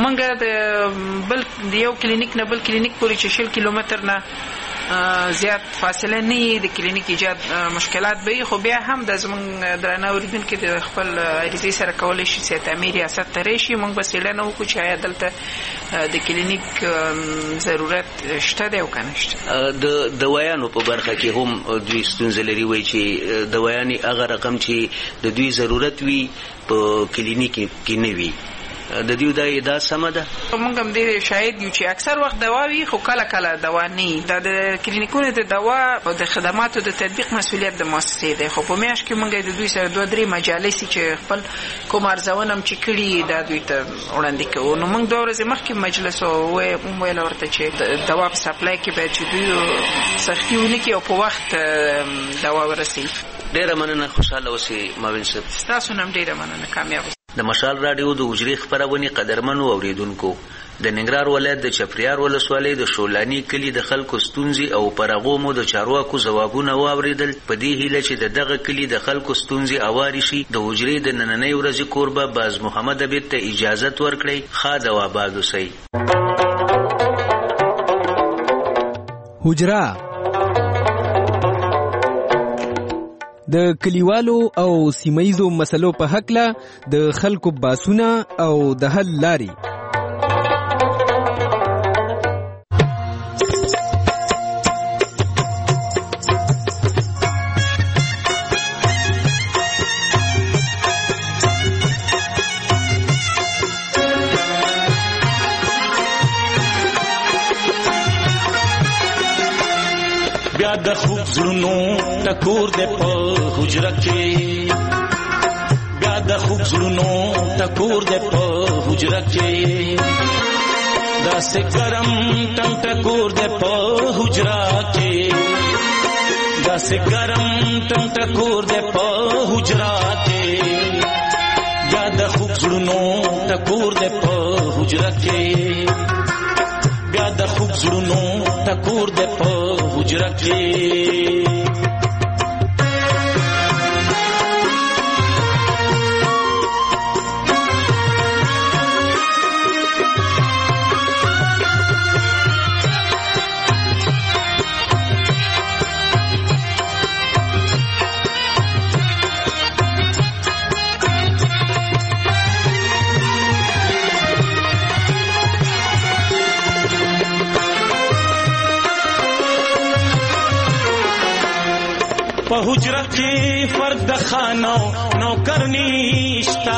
موږ د یو کلینیک نه بل کلینیک پورې چې 20 کیلومتر نه زیات فاصله نه د کلینیک ایجاد مشکلات به خو بیا هم د زمونږ درانه اوریدونکو د خپل عریضې سره کولی شي چې تعمیر ریاست ته راشي. موږ به څېړنه وکړو چې آیا دلته د کلینیک ضرورت شته دی او که نه شته. د دوايانو په برخه کې هم دوی ستونزې لري وایي چې دوايانې هغه رقم چې د دوی ضرورت وي په کلینیک کې نه وي. د دې دا سمه ده. موږ هم ډېر شاهد یو چې اکثر وخت دوا وي خو کله کله دوا نه. دا د کلینیکونو د دوا او د خدماتو د تطبیق مسؤلیت د مؤسسې دی خو په میاشت کې موږ د دوی سره 2-3 مجالس چې خپل کوم ارزونه هم چې کړي دا دوی ته وړاندې کوو. نو موږ 2 ورځې مخکې مجلس وویل ورته چې دوا په سپلای کې باید چې دوی سختي ونه کړي او په وخت دوا ورسوي. ډېره مننه. خوشحاله اوسئ ماوین صاحب. ستاسو نه هم ډېره مننه. کامیاب اوسئ. د مشال رادیو د وجری خبرونه قدرمنو اوریدونکو د ننګرهار ولایت د چپریار ولسوالۍ د شولانی کلی د خلکو ستونزې او پرغومو د چارواکو ځوابونه واوریدل. په دې هیله چې دغه کلی د خلکو ستونزې اواري شي د وجری د نننۍ ورځې کوربه باز محمد عبید ته اجازه ورکړي. خاد او آباد اوسئ. حجره د کلیوالو او سیمایزو مسلو په حقله د خلکو باسونه او د حل لاري. بیا د خوب زړونو ټکور دې په حجره کې بیا د خوب زړونو ټکور دې په حجره کې داسې ګرم ټنګ ټکور دې په حجره کې داسې ګرم ټنګ ټکور دې په حجره کې بیا د خوب زړونو ټکور دې په حجره کې بیا د خوب زړونو ټکور دې په حجره کې. په حجره کې فرد د خانو نوکر نشتا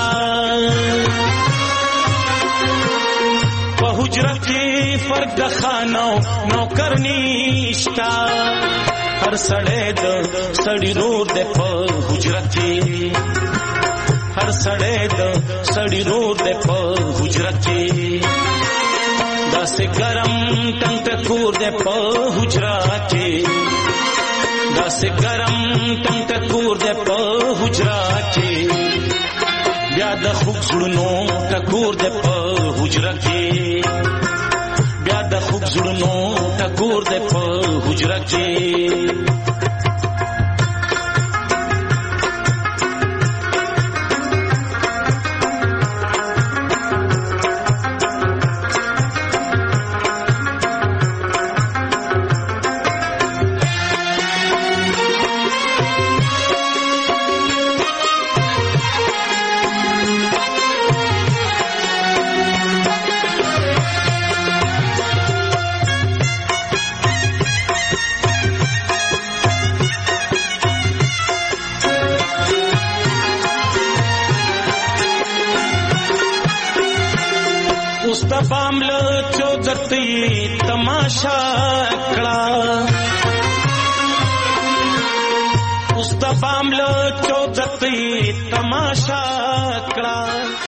په حجره کې فرد د خانو نوکر نشتا هر سړی د سړی رور د په حجره کې هر سړی د سړی رور د په حجره کې داسې ګرم ټنګ ټکور د په حجره کې داسې ګرم ټنګ ټکور دې په حجره کې بیا د خوب زړونو ټکور دې په حجره کې بیا د خوب زړونو ټکور دې په حجره کې तमाशा कड़ा उस दबामलो चौदती तमाशा कड़ा